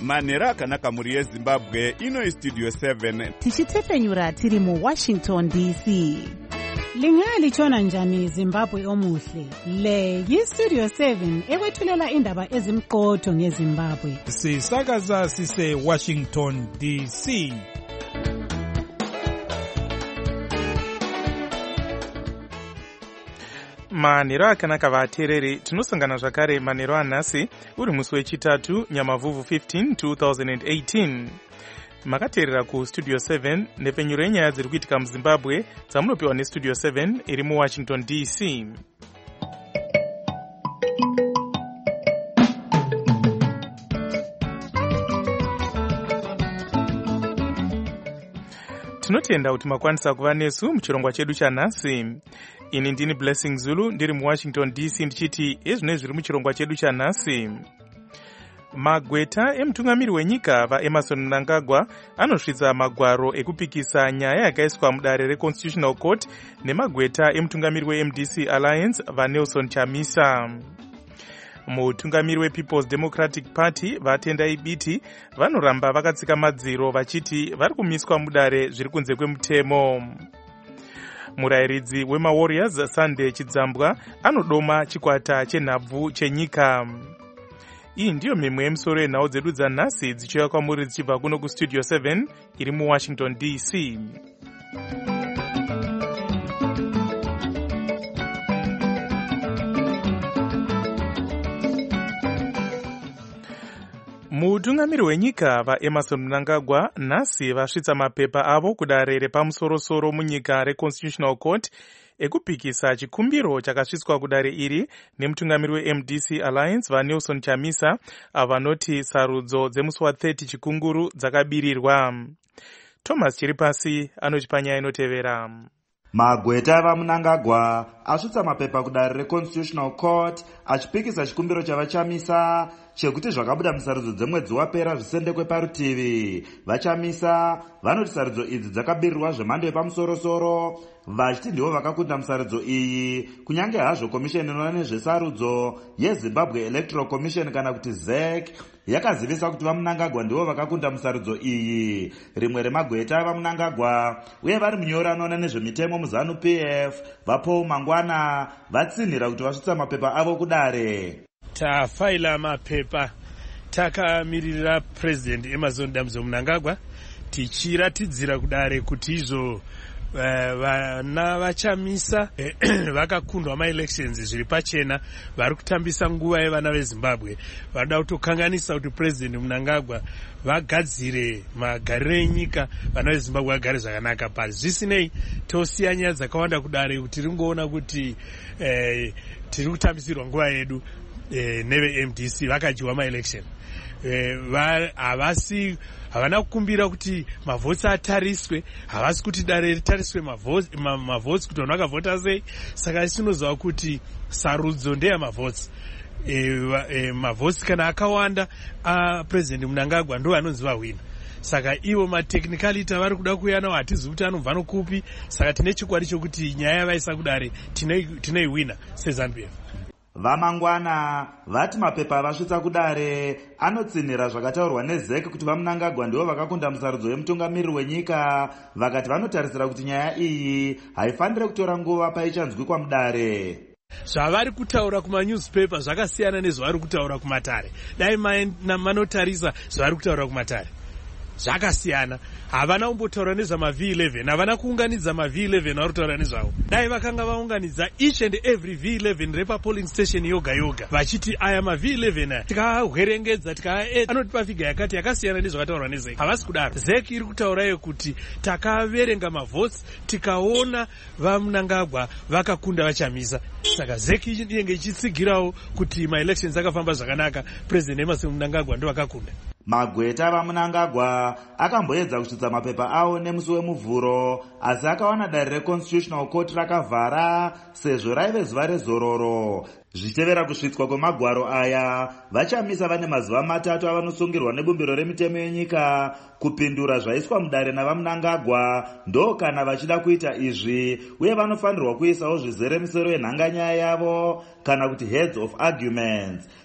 manhero akanaka mhuri yezimbabwe. Ino Studio 7 tichitefenyura tiri muWashington DC. Lingalitshona njani Zimbabwe omuhle? Le yiStudio 7 ekwethulela indaba ezimqotho ngeZimbabwe. Sisakaza sise Washington DC. Manhero akanaka vateereri, tinosangana zvakare manhero anhasi uri musi wechitatu Nyamavhuvhu 15 2018. Makateerera kuStudio 7 nepfenyuro yenyaya dziri kuitika muZimbabwe dzamunopiwa neStudio 7 iri muWashington DC. Tinotenda kuti makwanisa kuva nesu muchirongwa chedu chanhasi. Ini ndini Blessing Zulu ndiri muWashington DC ndichiti ezvino zviri muchirongwa chedu chanhasi. Magweta emutungamiri wenyika vaEmmerson Mnangagwa anosvitsa magwaro ekupikisa nyaya yakaiswa mudare reConstitutional Court nemagweta emutungamiri weMDC Alliance vaNelson Chamisa. Mutungamiri wePeople's Democratic Party vaTendai Biti vanoramba vakatsika madziro vachiti vari kumiswa mudare zviri kunze kwemutemo. Murayiridzi wemaWarriors Sunday Chidzambwa anodoma chikwata chenhabvu chenyika. Iyi ndiyo mimwe yemusoro yenhau dzedu dzanhasi dzichiuya kwamuri dzichibva kuno kuStudio 7 iri muWashington DC. Mutungamiri wenyika vaEmmerson Mnangagwa nhasi vasvitsa mapepa avo kudare repamusoro-soro munyika reConstitutional Court ekupikisa chikumbiro chakasvitswa kudare iri nemutungamiri weMDC Alliance vaNelson Chamisa avanoti sarudzo dzemusi wa30 chikunguru dzakabirirwa. Thomas Chiripasi anotipa nyaya inotevera. Magweta vaMnangagwa asvitsa mapepa kudare reConstitutional Court achipikisa chikumbiro chavachamisa chekuti zvakabuda musarudzo dzemwedzi wapera zvisendekwe parutivi. Vachamisa vanoti sarudzo idzi dzakabirirwa zvemhando yepamusoro-soro, vachiti ndivo vakakunda musarudzo iyi, kunyange hazvo komisheni inoona nezvesarudzo yeZimbabwe Electoral Commission kana kuti ZEC yakazivisa kuti vaMnangagwa ndivo vakakunda musarudzo iyi. Rimwe remagweta vaMnangagwa uye vari munyori anoona nezvemitemo muZanu PF vaPaul Mangwana vatsinhira kuti vasvitsa mapepa avo kudare. Tafaila mapepa takamirira President Emmerson Mnangagwa tichiratidzira kudare kuti izvo vana vachamisa vakakundwa maelections zviri pachena vari kutambisa nguva yevana veZimbabwe. Vanoda kutokanganisa kuti President Mnangagwa vagadzire magariro enyika vana veZimbabwe vagare zvakanaka. Pari zvisinei tosiya nyaya dzakawanda kudare kuti tiri ngoona kuti tiri kutambisirwa nguva yedu neve-MDC vakadyiwa maelection. Havana kukumbira kuti mavhotsi atariswe, havasi kuti dare ritariswe mavhotsi kuti vanhu vakavhota sei. Saka tinoziva kuti sarudzo ndeyamavhotsi. Mavhotsi kana akawanda President Mnangagwa ndo anonzi vahwina. Saka ivo matechnicality vari kuda kuuya nawo hatizivi kuti anobva nokupi. Saka tine chikwadi chokuti nyaya yavaisa kudare tinoihwina seZANU-PF. Vamangwana vati mapepa avasvitsa kudare anotsinhira zvakataurwa neZEC kuti vaMnangagwa ndivo vakakunda musarudzo yemutungamiri wenyika, vakati vanotarisira kuti nyaya iyi haifanire kutora nguva paichanzwikwa mudare. Zvavari kutaura kumanewspaper zvakasiyana nezvavari kutaura kumatare. Dai manotarisa zvavari kutaura kumatare zvakasiyana. Havana kumbotaura nezvamaV11, havana kuunganidza maV11 vari kutaura nezvavo. Dai vakanga vaunganidza each and every V11 repa polling station yoga yoga vachiti aya maV11 tikahwerengedza anotipa figa yakati yakasiyana nezvakataurwa neZEC. Havasi kudaro. ZEC iri kutaurayo kuti takaverenga mavhotsi tikaona vaMnangagwa vakakunda vachamisa. Saka ZEC inenge ichitsigirawo kuti maelections akafamba zvakanaka, President Emmerson Mnangagwa ndo vakakunda. Magweta vaMnangagwa akamboedza kusvitsa mapepa avo nemusi wemuvhuro, asi akawana dare reConstitutional Court rakavhara sezvo raive zuva rezororo. Zvichitevera kusvitswa kwemagwaro aya, vachamisa vane mazuva 3 avanosungirwa nebumbiro remitemo yenyika kupindura zvaiswa mudare navaMnangagwa, ndo kana vachida kuita izvi, uye vanofanirwa kuisawo zvizeremisero yenhanganyaya yavo kana kuti heads of arguments.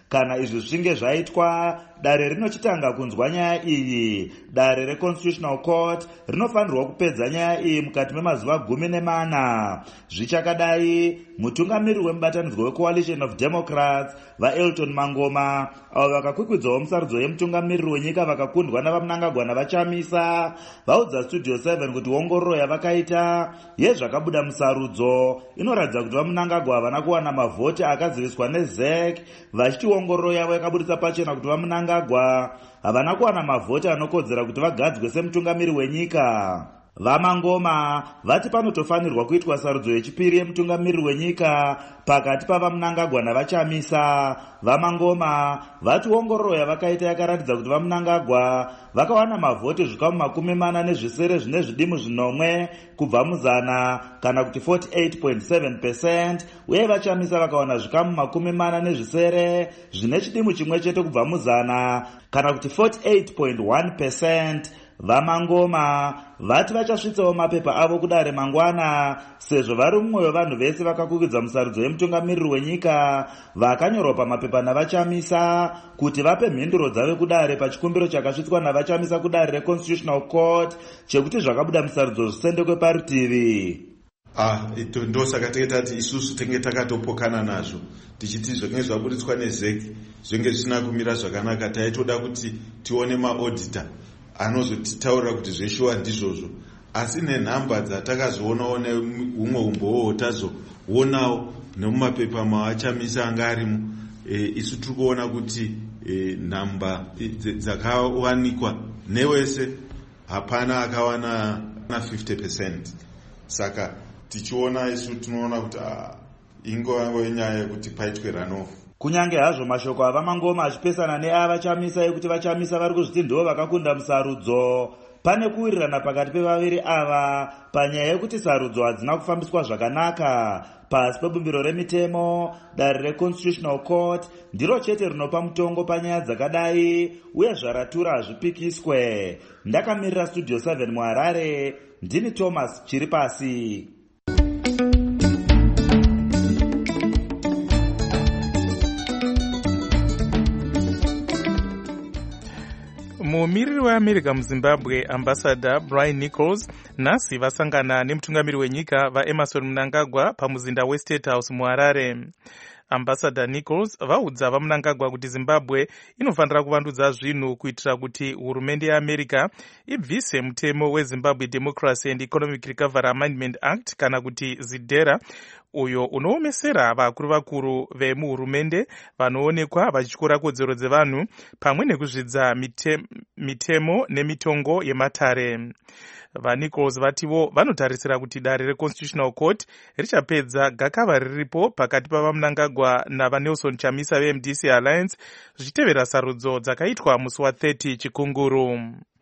Kana izvi zvinge zvaitwa, dare rinochitanga kunzwa nyaya iyi. Dare reConstitutional Court rinofanirwa kupedza nyaya iyi mukati memazuva 14. Zvichakadai, mutungamiriri wemubatanidzwa weCoalition of Democrats vaElton Mangoma, avo vakakwikwidzwawo musarudzo yemutungamiriri wenyika vakakundwa navaMnangagwa navaChamisa, vaudza Studio 7 kuti ongororo yavakaita yezvakabuda musarudzo inoratidza kuti vaMnangagwa havana kuwana mavhoti akaziviswa neZEC, vachiti ongororo yavo yakabudisa pachena kuti vaMnangagwa havana kuwana mavhoti anokodzera kuti vagadzwe semutungamiriri wenyika. VaMangoma vati panotofanirwa kuitwa sarudzo yechipiri yemutungamiriri wenyika pakati pavaMnangagwa navaChamisa. VaMangoma vati ongororo yavakaita yakaratidza kuti vaMnangagwa vakawana mavhoti zvikamu 40 zvine zvidimu 10 kubva muzana, kana kuti 48.7%, uye vaChamisa vakawana zvikamu 40 zvine chidimu chimwe chete kubva muzana, kana kuti 48.1%. VaMangoma vati vachasvitsawo mapepa avo kudare mangwana, sezvo vari mumwe wevanhu vese vakakwikwidzwa musarudzo yemutungamiriri wenyika vakanyorwa pamapepa navaChamisa kuti vape mhinduro dzavo kudare pachikumbiro chakasvitswa navaChamisa kudare reConstitutional Court chekuti zvakabuda musarudzo zvisendekwe parutivi. Ndosaka tati isusu tenge takatopokana nazvo tichiti zvenge zvaburitswa neZEC zvenge zvisina kumira zvakanaka. Taitoda kuti tione maauditor anozotitaurira kuti zveshuwa ndizvozvo, asi nenhamba dzatakazoonawo neumwe umbowo tazoonawo nemumapepa mavaChamisa anga arimo, isu tiri kuona kuti nhamba dzakawanikwa newese hapana akawana 50%. Saka tichiona isu tinoona kuti ingova nyaya yekuti paitwe runoff. Kunyange hazvo mashoko avaMangoma achipesana neavaChamisa ekuti vaChamisa vari kuzviti ndivo vakakunda musarudzo, pane kuwirirana pakati pevaviri ava panyaya yekuti sarudzo hadzina kufambiswa zvakanaka. Pasi pebumbiro remitemo, dare reConstitutional Court ndiro chete rinopa mutongo panyaya dzakadai, uye zvaratura hazvipikiswe. Ndakamirira Studio 7 muHarare, ndini Thomas Chiripasi. Mumiriri weAmerica muZimbabwe ambassador Brian Nichols nhasi vasangana nemutungamiriri wenyika vaEmmerson Mnangagwa pamuzinda weState House muHarare. Ambassador Nichols vaudza vaMnangagwa kuti Zimbabwe inofanira kuvandudza zvinhu kuitira kuti hurumende yeAmerica ibvise mutemo weZimbabwe Democracy and Economic Recovery Amendment Act kana kuti ZIDERA, uyo unoomesera vakuru vemuhurumende vanoonekwa vachityora kodzero dzevanhu pamwe nekuzvidza mitemo nemitongo yematare. VaNichols vativo vanotarisira kuti dare reConstitutional Court richapedza gakava riripo pakati pavaMnangagwa navaNelson Chamisa veMDC Alliance zvichitevera sarudzo dzakaitwa musi wa30 Chikunguru.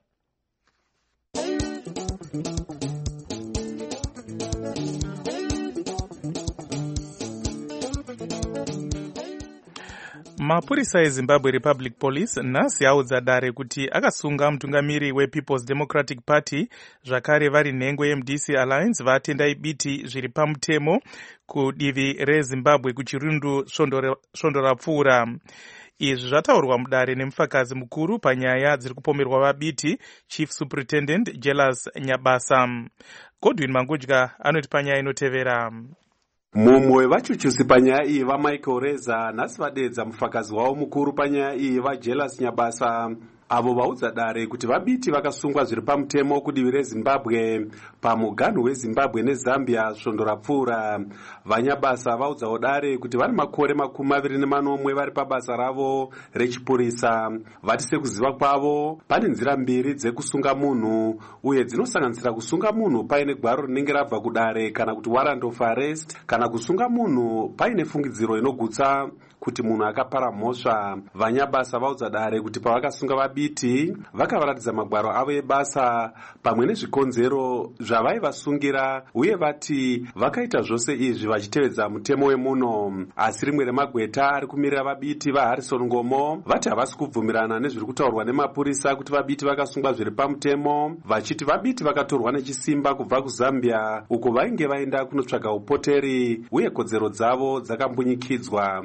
Mapurisa eZimbabwe Republic Police nhasi audza dare kuti akasunga mutungamiri wePeople's Democratic Party zvakare vari nhengo yeMDC Alliance vatendai biti zviri pamutemo kudivi reZimbabwe kuchirundu svondo rapfuura. Izvi zvataurwa mudare nemufakazi mukuru panyaya dziri kupomerwa vabiti Chief Superintendent Jelas Nyabasa. Godwin Mangudya anoti panyaya inotevera. Mumwe vachuchusi panyaya iyi vaMichael Reza nhasi vadedza mufakazi wavo mukuru panyaya iyi vaJelas Nyabasa, avo vaudza dare kuti vabiti vakasungwa zviri pamutemo kudivi reZimbabwe pamuganhu weZimbabwe neZambia svondo rapfuura. VaNyabasa vaudzawo dare kuti vari makore 24 vari pabasa ravo rechipurisa. Vati sekuziva kwavo pane nzira mbiri dzekusunga munhu, uye dzinosanganisira kusunga munhu paine gwaro rinenge rabva kudare kana kuti warrant of arrest, kana kusunga munhu paine fungidziro inogutsa kuti munhu akapara mhosva. VaNyabasa vaudza dare kuti pavakasunga vabiti vakavaratidza magwaro avo ebasa pamwe nezvikonzero zvavaivasungira, uye vati vakaita zvose izvi vachitevedza mutemo wemuno. Asi rimwe remagweta ari kumirira vabiti vaHarrison Ngomo vati havasi kubvumirana nezviri kutaurwa nemapurisa kuti vabiti vakasungwa zviri pamutemo, vachiti vabiti vakatorwa nechisimba kubva kuZambia uko vainge vaenda kunotsvaga upoteri uye kodzero dzavo dzakambunyikidzwa.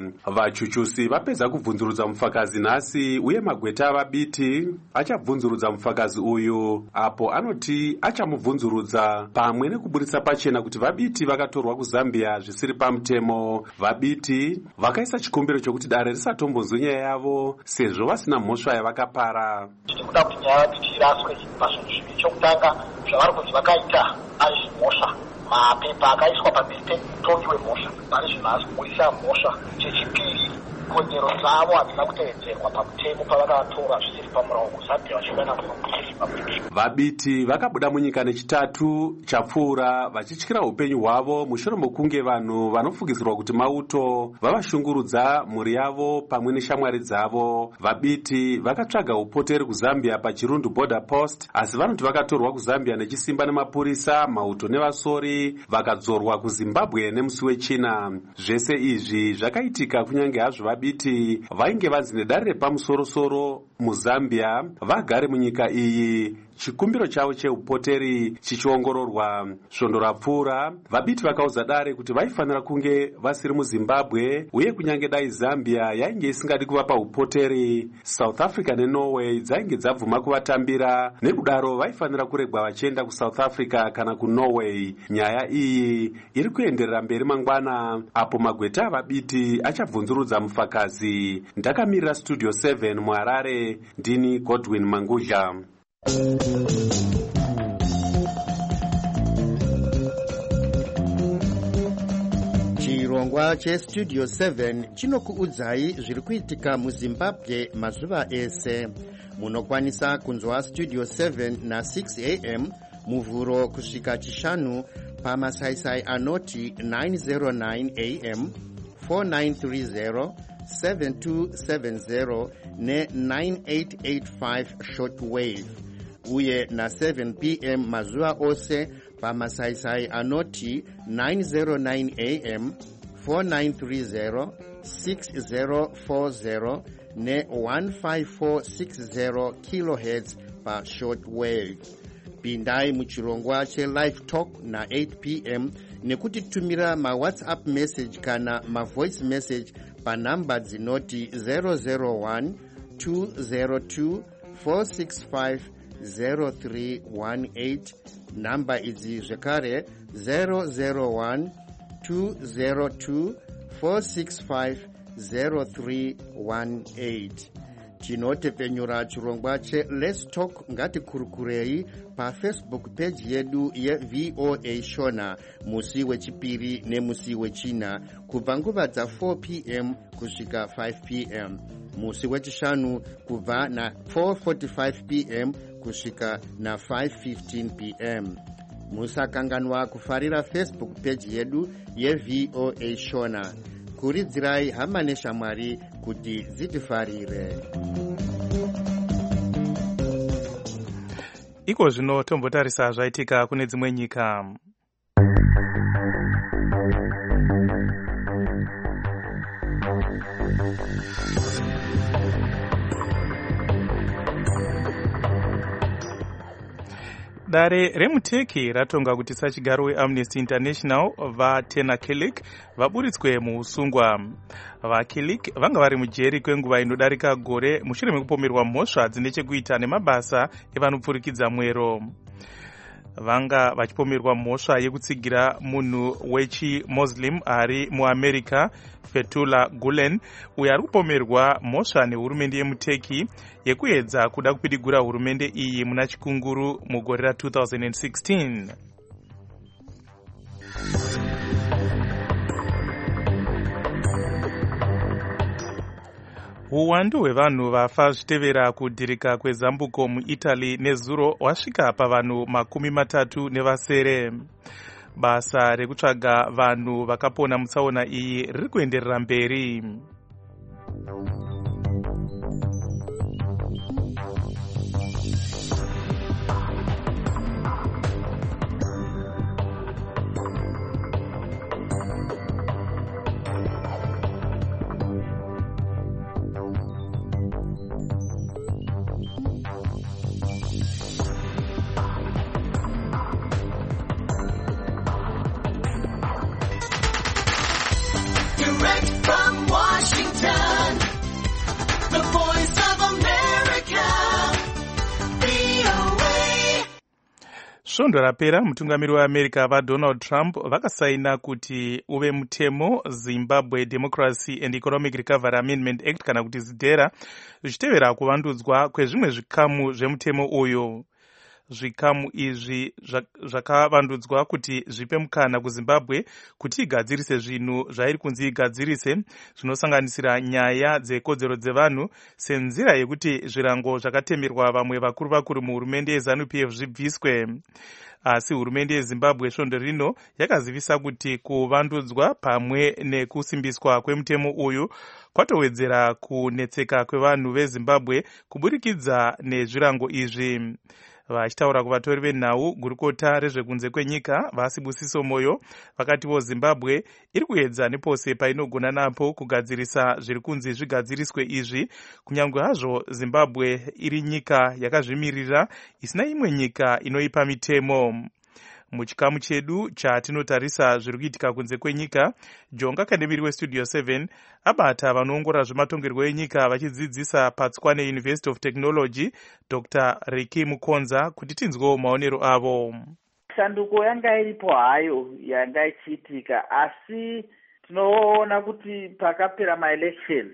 vachuchusi vapedza kubvunzurudza mufakazi nhasi uye magweta avabiti achabvunzurudza mufakazi uyu apo anoti achamubvunzurudza pamwe nekuburitsa pachena kuti vabiti vakatorwa kuzambia zvisiri pamutemo. Vabiti vakaisa chikumbiro chokuti dare risatombonzwe nyaya yavo sezvo vasina mhosva yavakapara. Tirikuda kuti nyaya yabiti iraswe pazvinhu zviviri. Chokutanga, zvavari kunzi vakaita ari mhosva, mapepa akaiswa pamberi pemutongi wemhosva pane zvinhu asi kuuyisa mhosva. Chechipiri, kodzero dzavo hadzina kutevedzerwa pamutemo pavakatora zvisiri pamurao kuzambia vachienda muno. Vabiti vakabuda munyika nechitatu chapfuura vachityira upenyu hwavo mushure mokunge vanhu vanofungidzirwa kuti mauto vavashungurudza mhuri yavo pamwe neshamwari dzavo. Vabiti vakatsvaga upoteri kuzambia pachirundu border post, asi vanoti vakatorwa kuzambia nechisimba nemapurisa, mauto nevasori vakadzorwa kuzimbabwe nemusi wechina. Zvese izvi zvakaitika kunyange hazvo vabiti vainge vanzi nedare repamusorosoro muzambia vagare munyika iyi. Chikumbiro chavo cheupoteri chichiongororwa. Svondo rapfuura, vabiti vakaudza dare kuti vaifanira kunge vasiri muzimbabwe uye kunyange dai zambia yainge isingadi kuvapa upoteri, South Africa neNorway dzainge dzabvuma kuvatambira, nekudaro vaifanira kuregwa vachienda kuSouth Africa kana kuNorway. Nyaya iyi iri kuenderera mberi mangwana apo magweta avabiti achabvunzurudza mufakazi. Ndakamirira Studio 7 muHarare, ndini Godwin Mangudla. Chirongwa cheStudio 7 chinokuudzai zviri kuitika muZimbabwe mazuva ese. Munokwanisa kunzwa Studio 7 na 6 am muvhuro kusvika chishanu pamasaisai anoti 909 am, 4930, 7270 ne9885 shortwave, uye na 7 pm mazuva ose pamasaisai anoti 909 am, 4930, 6040 ne 15460 kHz pa shortwave. Pindai muchirongwa che-live talk na 8 pm nekutitumira ma-WhatsApp message kana ma-voice message pa namba dzinoti 001 202 465 0318. Namba idzi zvekare 001 202 465 0318. Tinotepenyura chirongwa che-Let's Talk Ngatikurukurei pa Facebook page yedu ye-VOA Shona musi wechipiri nemusi wechina kubva nguva dza 4 pm kusvika 5 pm, musi wechishanu kubva na 4:45 pm kusvika na 5:15 pm. Musakanganwa kufarira Facebook page yedu ye-VOA Shona. Kuridzirai hama neshamwari kuti dzitifarire. Iko zvino tombotarisa zvaitika kune dzimwe nyika. Dare remuTurkey ratonga kuti sachigaro weAmnesty International vaTena Kilik vaburitswe muusungwa. VaKilik vanga vari mujeri kwenguva inodarika gore mushure mekupomerwa mhosva dzine chekuita nemabasa evanopfurikidza mwero. Vanga vachipomerwa mhosva yekutsigira munhu wechi-Muslim ari muAmerica, Fethullah Gulen, uyo ari kupomerwa mhosva nehurumende yemuTurkey yekuedza kuda kupidigura hurumende iyi muna chikunguru mugore ra2016. Uwandu hwevanhu vafa zvichitevera kudhirika kwezambuko muItaly nezuro wasvika pavanhu 30 basa rekutsvaga vanhu vakapona mutsaona iyi riri kuenderera mberi. Direct from Washington. Svondo rapera mutungamiri weAmerica vaDonald Trump vakasaina kuti uve mutemo Zimbabwe Democracy and Economic Recovery Amendment Act kana kuti ZIDERA, zvichitevera kuvandudzwa kwezvimwe zvikamu zvemutemo uyu. Zvikamu izvi zvakavandudzwa kuti zvipe mukana kuZimbabwe kuti igadzirise zvinhu zvairi kunzi igadzirise, zvinosanganisira nyaya dzekodzero dzevanhu, senzira yekuti zvirango zvakatemerwa vamwe vakuru muhurumende yeZANU-PF zvibviswe. Asi hurumende yeZimbabwe svondo rino yakazivisa kuti kuvandudzwa pamwe nekusimbiswa kwemutemo uyu kwatowedzera kunetseka kwevanhu veZimbabwe kuburikidza nezvirango izvi. Vachitaura kuvatori venhau gurukota rezvekunze kwenyika vaSibusiso Moyo vakatiwo Zimbabwe iri kuedza nepose painogona napo kugadzirisa zviri kunzi zvigadziriswe izvi, kunyange hazvo Zimbabwe iri nyika yakazvimirira isina imwe nyika inoipa mitemo. Muchikamu chedu chatinotarisa zviri kuitika kunze kwenyika, Jonga Kandemiri weStudio 7 abata vanoongorora zvematongerwo enyika vachidzidzisa paTswane University of Technology, Dr. Ricky Mukonza, kuti tinzwewo maonero avo. Shanduko yanga iripo hayo yanga ichiitika, asi tinoona kuti pakapera maelection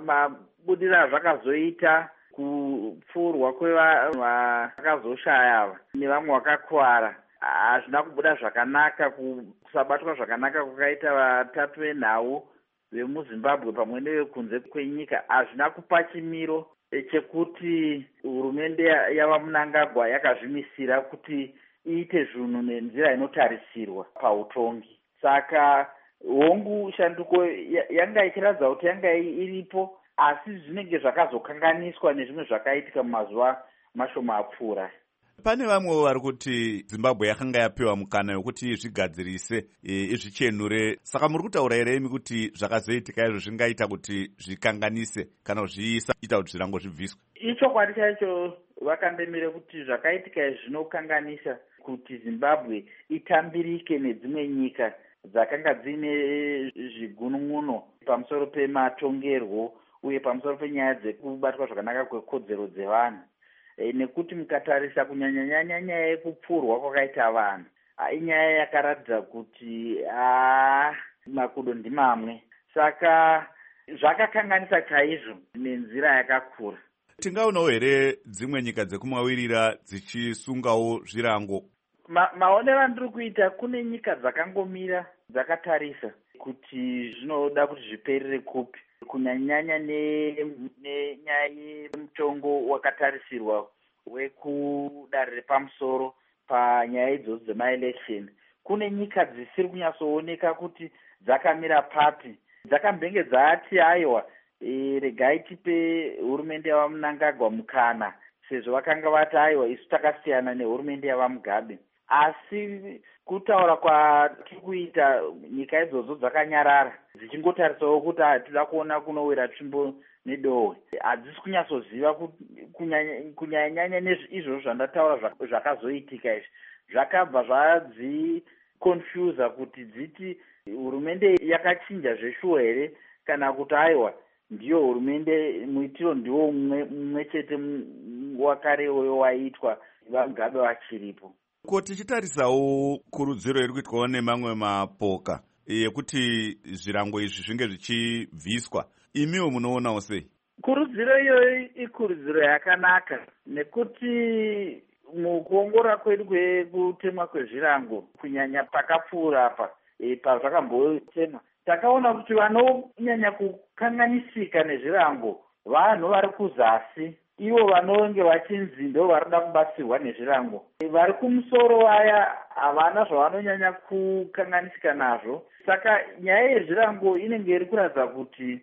mabudira zvakazoita kupfurwa kwevanhu vakazoshaya nevamwe vakakuwara hazvina kubuda zvakanaka, kusabatwa zvakanaka kwakaita vatatu venhau vemuZimbabwe pamwe nevekunze kwenyika hazvina kupa chimiro chekuti hurumende yavaMnangagwa yakazvimisira kuti iite zvinhu nenzira inotarisirwa pautongi. Saka hongu shanduko yanga ichiratidza kuti yanga iripo, asi zvinenge zvakazokanganiswa nezvimwe zvakaitika mumazuva mashoma apfuura. Pane vamwe vari kuti Zimbabwe yakanga yapiwa mukana wekuti zvigadzirise izvichenure. Saka muri kutaura here imi kuti zvakazoitika izvo zvingaita kuti zvikanganise kana zviita kuti zvirango zvibviswe? Ichokwadi chacho vakandemire kuti zvakaitika zvinokanganisa kuti Zimbabwe itambirike nedzimwe nyika dzakanga dzine zvigunun'uno pamusoro pematongerwo uye pamusoro penyaya dzekubatwa zvakanaka kwekodzero dzevanhu. Nekuti mukatarisa kunyanya nyaya yekupfurwa kwakaita vanhu, inyaya yakaratidza kuti makudo ndimamwe. Saka zvakakanganisa chaizvo nenzira yakakura. Tingaonawo here dzimwe nyika dzekumawirira dzichisungawo zvirango? Maonero andiri kuita, kune nyika dzakangomira dzakatarisa kuti zvinoda kuti zviperere kupi, kunyanya nenyaya yemutongo wakatarisirwa wekudare repamusoro panyaya idzodzo dzemaelection. Kune nyika dzisiri kunyatsooneka kuti dzakamira papi, dzakambenge dzati aiwa regai tipe hurumende yavaMnangagwa mukana, sezvo vakanga vati aiwa isu takasiyana nehurumende yavaMugabe. Asi kutaura kwatiri kuita, nyika idzodzo dzakanyarara dzichingotariswawo kuti toda kuona kunowira tsvimbo nedohwe. Hadzisi kunyatsoziva kunyanya nezvizvo zvandataura zvakazoitika izvi. Zvakabva zvadzikonfuza kuti dziti hurumende yakachinja zveshuwa here kana kuti aiwa ndiyo hurumende muitiro ndiwo mumwe chete wakarewo waitwa vaMugabe vachiripo. Ko tichitarisawo kurudziro iri kuitwawo nemamwe mapoka yekuti zvirango izvi zvinge zvichibviswa, imiwo munoonawo sei? Kurudziro iyoyi ikurudziro yakanaka, nekuti mukuongora kwedu kwekutemwa kwezvirango kunyanya pakapfuura apa pazvakambotemwa, takaona kuti vanonyanya kukanganisika nezvirango vanhu vari kuzasi, ivo vanonge vachinzi ndo varida kubatsirwa nezvirango. Vari kumusoro vaya havana zvavanonyanya kukanganisika nazvo. Saka nyaya yezvirango inenge iri kuratidza kuti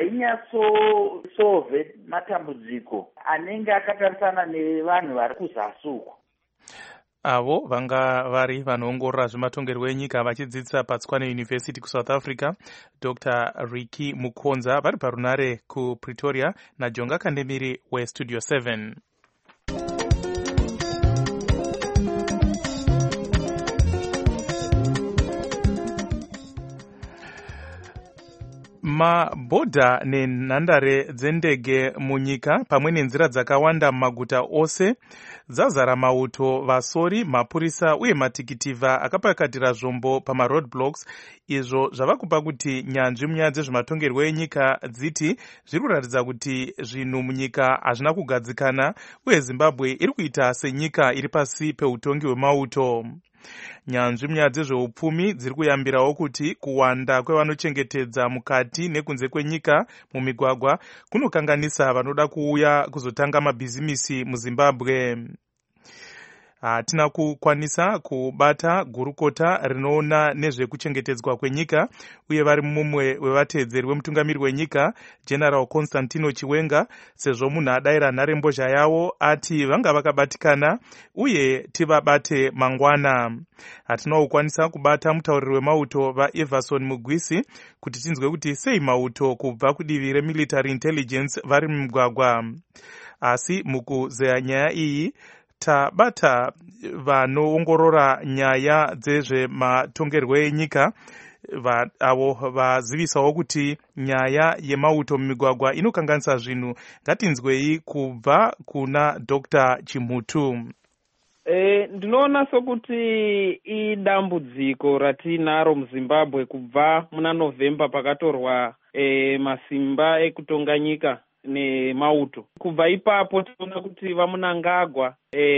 hainyatsosolve matambudziko anenge akatarisana nevanhu vari kuzasi uko. Avo vanga vari vanoongorora zvematongerwo enyika vachidzidzisa paTswane University kuSouth Africa, Dr. Ricky Mukonza vari parunare kuPretoria, naJonga Kandemiri weStudio 7. Mabhodha nenhandare dzendege munyika pamwe nenzira dzakawanda mumaguta ose dzazara mauto, vasori, mapurisa uye matikitivha akapakatira zvombo pamaroadblocks, izvo zvava kupa kuti nyanzvi munyaya dzezvematongerwo enyika dziti zviri kuratidza kuti zvinhu munyika hazvina kugadzikana uye Zimbabwe iri kuita senyika iri pasi peutongi hwemauto. Nyanzvi munyaya dzezveupfumi dziri kuyambirawo kuti kuwanda kwevanochengetedza mukati nekunze kwenyika mumigwagwa kunokanganisa vanoda kuuya kuzotanga mabhizimisi muZimbabwe. Hatina kukwanisa kubata gurukota rinoona nezvekuchengetedzwa kwenyika uye vari mumwe wevateedzeri wemutungamiri wenyika General Constantino Chiwenga, sezvo munhu adayira nharembozha yavo ati vanga vakabatikana uye tivabate mangwana. Hatina kukwanisa kubata mutauriri wemauto vaEverson Mugwisi kuti tinzwe kuti sei mauto kubva kudivi remilitary intelligence vari mumugwagwa. Asi mukuzeya nyaya iyi tabata vanoongorora nyaya dzezvematongerwo enyika avo vazivisawo kuti nyaya yemauto mumigwagwa inokanganisa zvinhu. Ngatinzwei kubva kuna Dr. Chimutu. Ndinoona sokuti idambudziko ratinaro muZimbabwe kubva muna November pakatorwa masimba ekutonga nyika nemauto. Kubva ipapo tinoona kuti vaMunangagwa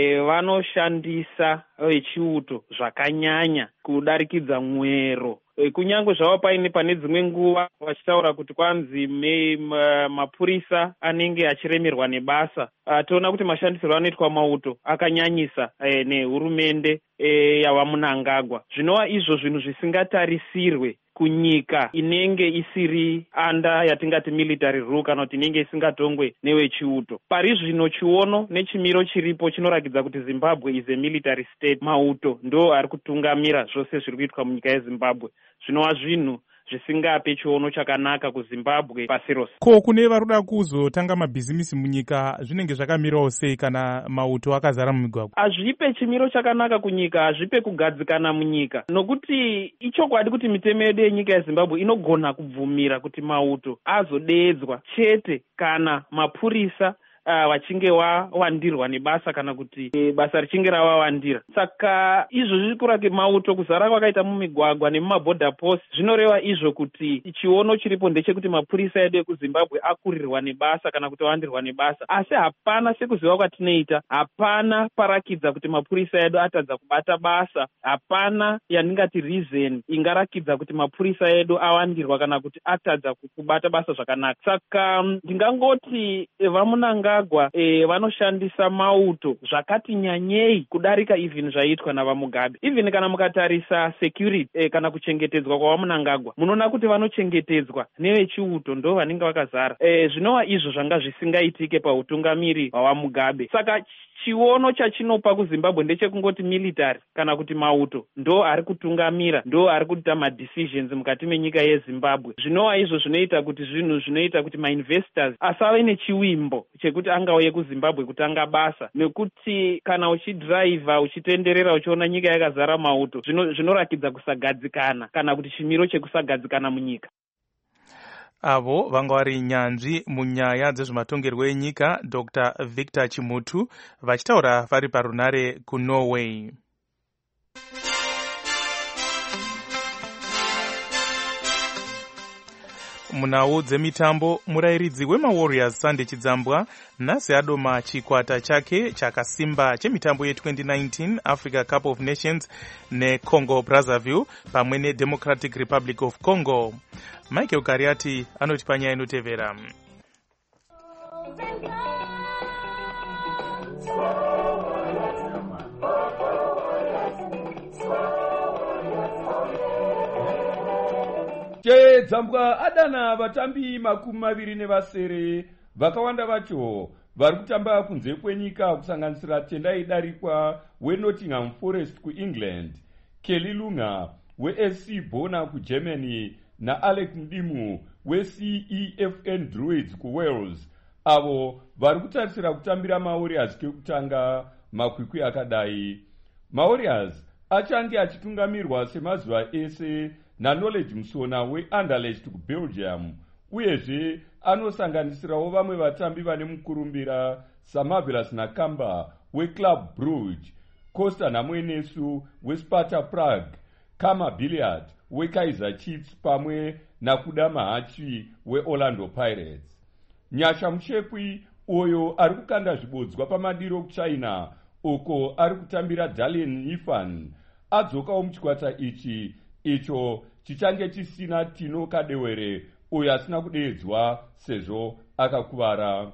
vanoshandisa vechiuto zvakanyanya kudarikidza mwero. Kunyange zvava paine pane dzimwe nguva vachitaura kuti kwanzi mapurisa anenge achiremerwa nebasa, toona kuti mashandisirwo anoitwa mauto akanyanyisa nehurumende yavaMunangagwa. Zvinova izvo zvinhu zvisingatarisirwe kunyika inenge isiri anda yatingati military rule kana kuti inenge isingatongwe newechiuto. Pari zvino chiono nechimiro chiripo chinorakidza kuti Zimbabwe is a military state. Mauto ndo ari kutungamira zvose zviri kuitwa munyika yeZimbabwe. Zvinova zvinhu zvisingape chiono chakanaka kuZimbabwe pasi rose. Ko kune varuda kuzotanga mabhizimisi munyika zvinenge zvakamirawo sei kana mauto akazara mumigwagwa? Hazvipe chimiro chakanaka kunyika, hazvipe kugadzikana munyika, nokuti ichokwadi kuti mitemo yedu yenyika yeZimbabwe inogona kubvumira kuti mauto azodeedzwa chete kana mapurisa vachinge wawandirwa nebasa kana kuti basa richinge ravawandira. Saka izvo zviri kurake mauto kuzara kwakaita mumigwagwa nemumabhodha post zvinoreva izvo kuti chiono chiripo ndechekuti mapurisa edu ekuZimbabwe akurirwa nebasa kana kuti awandirwa nebasa, asi hapana sekuziva kwatinoita, hapana parakidza kuti mapurisa edu atadza kubata basa, hapana yandingati reason ingarakidza kuti mapurisa edu awandirwa kana kuti atadza kubata basa zvakanaka. Saka ndingangoti vaMunangagwa vanoshandisa mauto zvakati nyanyei kudarika even zvaitwa navaMugabe. Even kana mukatarisa security kana kuchengetedzwa kwavaMunangagwa, munoona kuti vanochengetedzwa nevechiuto ndo vanenge vakazara. Zvinova izvo zvanga zvisingaitike pautungamiri hwavaMugabe. Saka chiono chachinopa kuZimbabwe ndechekungoti military kana kuti mauto ndo ari kutungamira, ndo ari kuita madecisions mukati menyika yeZimbabwe. Zvinova izvo zvinoita kuti zvinhu zvinoita kuti mainvestors asave nechiwimbo chekuti angauye kuZimbabwe kutanga basa, nekuti kana uchidhiraivha uchitenderera uchiona nyika yakazara mauto zvinorakidza kusagadzikana kana kuti chimiro chekusagadzikana munyika. Avo vanga vari nyanzvi munyaya dzezvematongerwo enyika Dr. Victor Chimutu vachitaura vari parunare kuNorway. Munhau dzemitambo, murayiridzi wemaWarriors Sunday Chidzambwa nhasi adoma chikwata chake chakasimba chemitambo ye2019 Africa Cup of Nations neCongo Brazzaville pamwe neDemocratic Republic of Congo. Michael Kariati anoti panyaya inotevera. Chidzambwa adana vatambi 20 vakawanda vacho vari kutamba kunze kwenyika kusanganisira Tendai Darikwa weNottingham Forest kuEngland, Kelly Lunga weSC Bona kuGermany naAlec Mdimu weCEFN Druids kuWales. Avo vari kutarisira kutambira maWarriors kekutanga makwikwi akadai. maWarriors achange achitungamirwa semazuva ese naKnowledge Musona weAnderlecht kuBelgium, uyezve anosanganisirawo vamwe vatambi vane mukurumbira saMarvelous Nakamba weClub Brugge, Costa Namwenesu weSparta Prague, Kama Billiard weKaizer Chiefs pamwe nakuda Mahachi weOrlando Pirates. Nyasha Mushepwi uyo ari kukanda zvibodzwa pamadiro kuchina uko ari kutambira Dalian Yifan adzokawo muchikwata ichi icho chichange chisina Tino Kadewere uyo asina kudeedzwa sezvo akakuvara.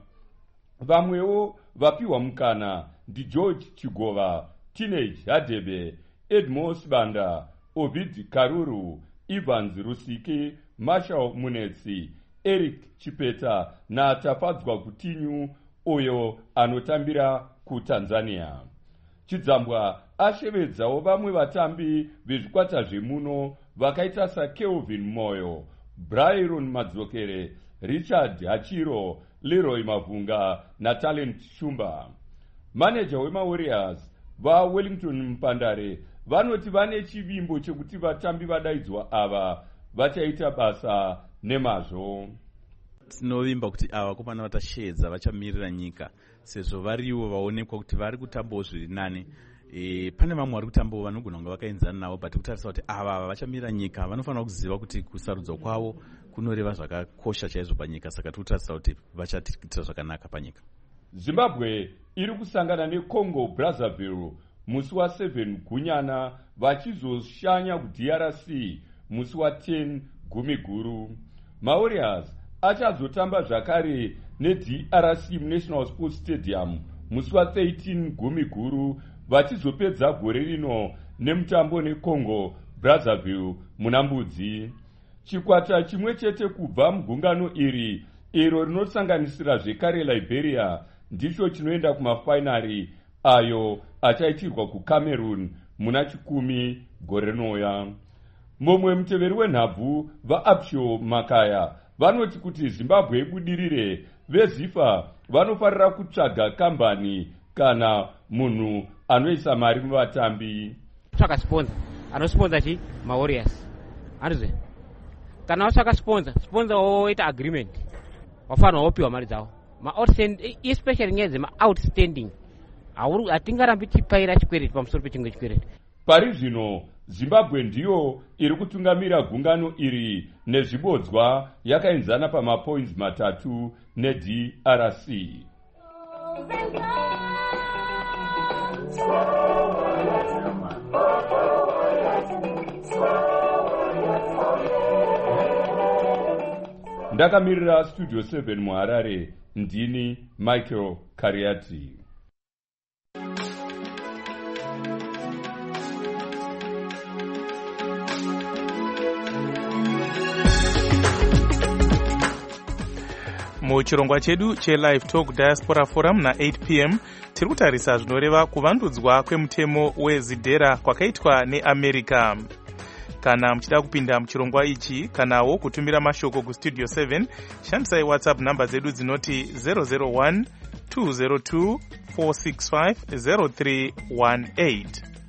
Vamwewo vapiwa mukana ndiGeorge Chigova, Teenage Hadebe, Edmos Banda, Ovid Karuru, Evans Rusike, Marshall Munetsi, Eric Chipeta na Tafadzwa Kutinyu uyo anotambira kuTanzania. Chidzambwa ashevedzawo vamwe vatambi vezvikwata zvemuno vakaita saKelvin Moyo, Byron Madzokere, Richard Hachiro, Leroy Mavunga na Talent Shumba. Manager weMawarriors vaWellington Mpandare vanoti vane chivimbo chekuti vatambi vadaidzwa ava vachaita basa nemazvo. Tinovimba kuti ava komana vatashedza vachamirira nyika sezvo variwo vaonekwa kuti vari kutambawo zviri nane. Pane vamwe vari kutambawo vanogona kunge vakaenzana navo, but kutarisa kuti ava vachamirira nyika vanofanira kuziva kuti kusarudzwa kwavo kunoreva zvakakosha chaizvo panyika, saka tikutarisa kuti vachatiitira zvakanaka panyika. Zimbabwe iri kusangana neCongo Brazzaville musi wa7 Gunyana vachizoshanya kuDRC musi wa10 Gumiguru. Mawarriors achazotamba zvakare neDRC National Sports Stadium musi wa13 Gumiguru vachizopedza gore rino nemutambo neCongo Brazzaville muna Mbudzi. Chikwata chimwe chete kubva mugungano iri iro rinosanganisira zvekare Liberia ndicho chinoenda kumafainari ayo achaitirwa kuCameroon muna 10 gore rinouya. Mumwe muteveri wenhabvu vaApsho Makaya vanoti kuti Zimbabwe ibudirire, veZIFA vanofarira kutsvaga kambani kana munhu anoisa mari muvatambi. Tsvaga sponsor anosponsa chi Mawarriors. Andizve kana wasaka sponsor woita agreement wafanira wopiwa mari dzavo. Especially nyaya dzema-outstanding hatingarambi tipaira chikwereti pamusoro pechimwe chikwereti. Pari zvino Zimbabwe ndiyo iri kutungamira gungano iri nezvibodzwa yakaenzana pamapoints 3 neDRC. Ndakamirira Studio 7 muHarare, ndini Michael Kariati. Muchirongwa chedu cheLive Talk Diaspora Forum na 8 p.m. tiri kutarisa zvinoreva kuvandudzwa kwemutemo wezidhera kwakaitwa neAmerica. Kana muchida kupinda muchirongwa ichi kanawo kutumira mashoko kuStudio 7, shandisai WhatsApp namba zedu dzinoti 001 202 465 0318.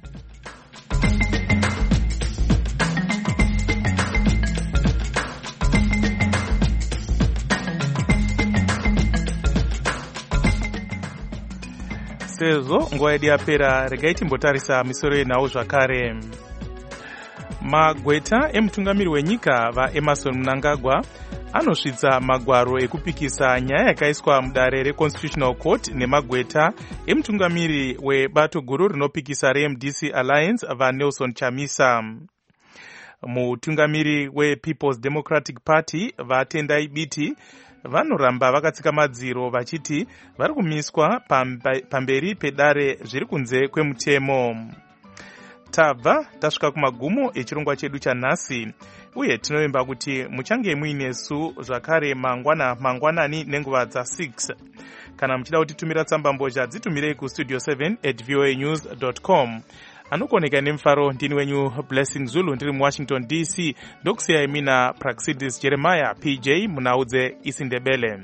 Sezvo nguva yedu yapera, regai timbotarisa misoro yenhau zvakare. Magweta emutungamiri wenyika vaEmmerson Mnangagwa anosvitsa magwaro ekupikisa nyaya yakaiswa mudare reConstitutional Court nemagweta emutungamiri webato guru rinopikisa reMDC Alliance vaNelson Chamisa. Mutungamiri wePeople's Democratic Party vaTendai Biti vanoramba vakatsika madziro vachiti vari kumiswa pamberi pedare zviri kunze kwemutemo. Tabva tasvika kumagumo echirongwa chedu chanhasi, uye tinovimba kuti muchange muinesu zvakare mangwanani nenguva dza6. Kana muchida kutitumira tsamba mbozha dzitumire kustudio 7@voanews.com. Anokoneka nemufaro ndini wenyu Blessing Zulu ndiri muWashington DC, ndokusiyai mina Praxidis Jeremiah PJ munaudze isindebele.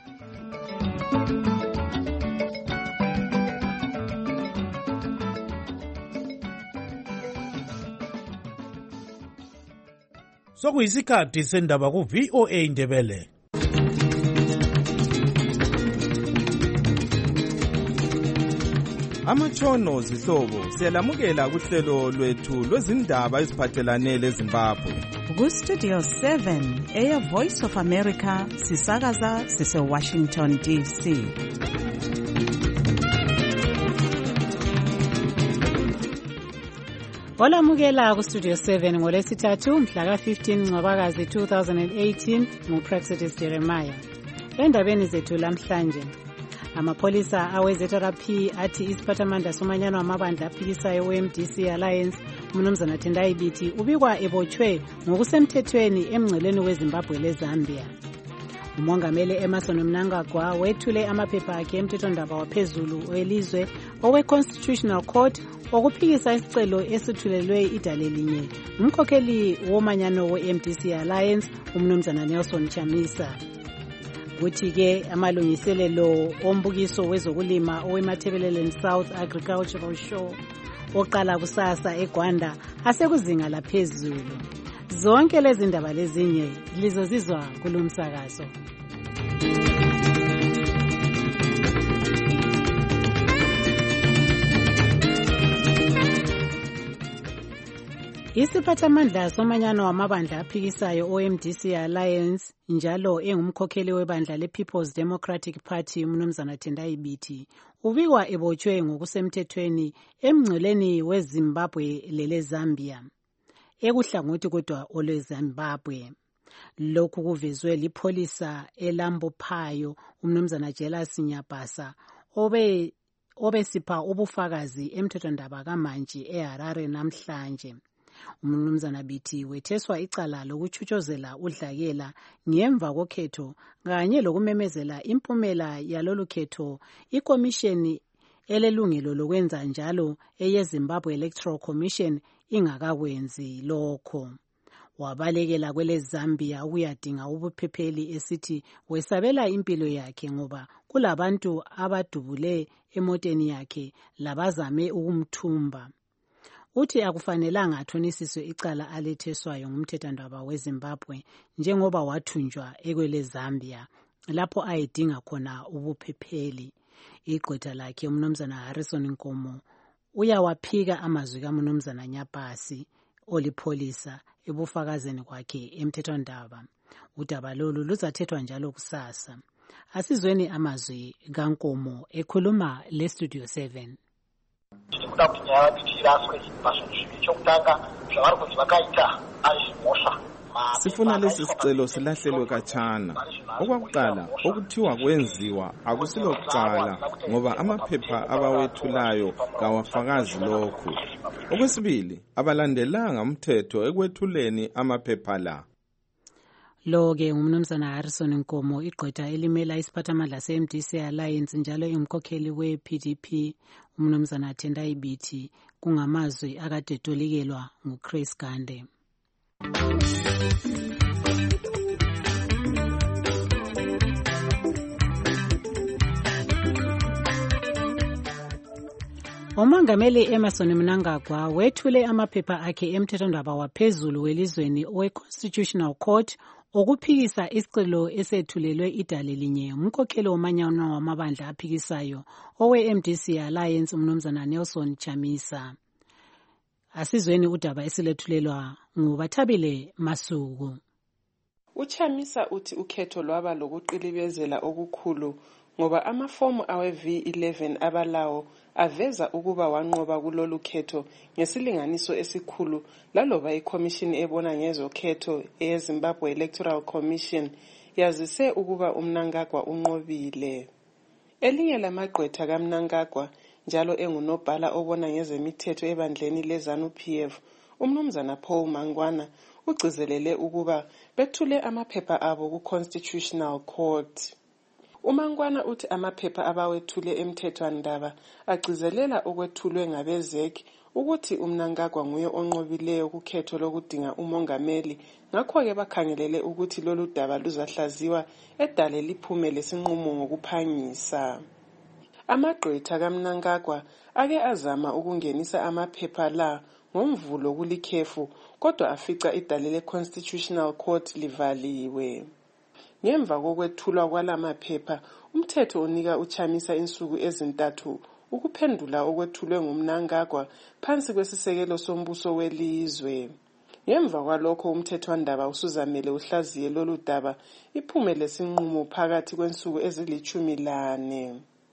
Sokuyisikhathi sendaba ku-VOA Ndebele. amatshono zihlobo siyalamukela kuhlelo lwethu lwezindaba eziphathelane leZimbabwe. Ku-Studio 7 eya Voice of America sisakaza sise-Washington DC. Olamukela ku-Studio 7 ngolesithathu mhla ka-15 Ncwabakazi 2018 nguPraxidis Jeremiah. Endabeni zethu lamhlanje, amapholisa awe-ZRP athi isiphathamandla somanyano wamabandla aphikisayo we-MDC Alliance uMnumzana Tendai Biti ubikwa ebotshwe ngokusemthethweni emngceleni weZimbabwe leZambia. Umongameli Emmerson Mnangagwa wethule amaphepha akhe emthethondaba waphezulu welizwe owe-Constitutional Court okuphikisa isicelo esithulelwe idale linye umkhokheli womanyano we-MDC Alliance uMnumzana Nelson Chamisa. Kuthi-ke amalungiselelo ombukiso wezokulima owemathebelelen South Agricultural Show oqala kusasa eGwanda asekuzinga laphezulu. Zonke lezi ndaba lezinye lizozizwa kulumsakazo. Isiphathamandla somanyano wamabandla aphikisayo OMDC Alliance njalo engumkhokheli webandla lePeople's Democratic Party uMnumzana Tendai Biti ubikwa ebotshwe ngokusemthethweni emngceleni weZimbabwe leleZambia ekuhlangothi kodwa olweZimbabwe. Lokhu kuvezwe lipholisa elambophayo uMnumzana Jealous Nyabasa obesipha ubufakazi emthethondaba kaMantshi eHarare namhlanje. uMnumzana Biti wetheswa icala lokutshutshozela udlakela ngemva kokhetho kanye lokumemezela impumela yalolu khetho ikomisheni elelungelo lokwenza njalo eyeZimbabwe Electoral Commission ingakakwenzi lokho. Wabalekela kweleZambia ukuyadinga ubuphepheli esithi wesabela impilo yakhe ngoba kulabantu abadubule emoteni yakhe labazame ukumthumba. Uthi akufanelanga athonisiswe icala aletheswayo ngumthethondaba weZimbabwe njengoba wathunjwa ekweleZambia lapho ayedinga khona ubuphepheli. Igqwetha lakhe uMnumzana Harrison Nkomo uyawaphika amazwi kaMnumzana Nyapasi olipholisa ebufakazeni kwakhe emthethondaba. Udaba lolu luzathethwa njalo kusasa. Asizweni amazwi kaNkomo ekhuluma leStudio 7. Tikuda kuti nyaya Biti iraswe pazvinhu zviviri. Chokutanga, zvavari kunzi vakaita aizvimhosva. Sifuna lesi sicelo silahlelwe katshana. Okwakuqala okuthiwa kwenziwa akusilokuqala ngoba amaphepha abawethulayo kawafakazi lokhu. Okwesibili, abalandelanga umthetho ekwethuleni amaphepha la. Lo-ke uMnumzana Harrison Nkomo igqwetha elimela isiphathamandla se-MDC Alliance njalo ingumkhokheli we-PDP uMnumzana Tendai Biti kungamazwi akade tolikelwa nguChris Gande. Umongameli Emmerson Mnangagwa wethule amaphepha akhe emthethondaba waphezulu welizweni owe-Constitutional Court okuphikisa isicelo esethulelwe idale linye umkhokheli womanyano wamabandla aphikisayo owe-MDC Alliance uMnumzana Nelson Chamisa. Asizweni udaba esilethulelwa nguBathabile Masuku. UChamisa uthi ukhetho lwaba lokuqilibezela okukhulu ngoba amafomu awe-V11 abalawo aveza ukuba wanqoba kulolu khetho ngesilinganiso esikhulu laloba ikhomishini ebona ngezokhetho eyeZimbabwe Electoral Commission yazise ukuba uMnangagwa unqobile. Elinye lamagqwetha kaMnangagwa njalo engunobhala obona ngezemithetho ebandleni leZANU-PF uMnumzana Paul Mangwana ugcizelele ukuba bethule amaphepha abo ku-Constitutional Court. uMangwana uthi amaphepha abawethule emthethwandaba agcizelela okwethulwe ngabezeki ukuthi uMnangagwa nguye onqobileyo kukhetho lokudinga umongameli, ngakho-ke bakhangelele ukuthi lolu daba luzahlaziwa edale liphume lesinqumo ngokuphangisa. Amagqwetha kaMnangagwa ake azama ukungenisa amaphepha la ngomvulo kulikhefu kodwa afica idale le-Constitutional Court livaliwe. Ngemva kokwethulwa kwalamaphepha, umthetho unika uChamisa insuku ezintathu ukuphendula okwethulwe nguMnangagwa phansi kwesisekelo sombuso welizwe. Ngemva kwalokho umthethwandaba usuzamele uhlaziye lolu daba iphume lesinqumo phakathi kwensuku ezili-14.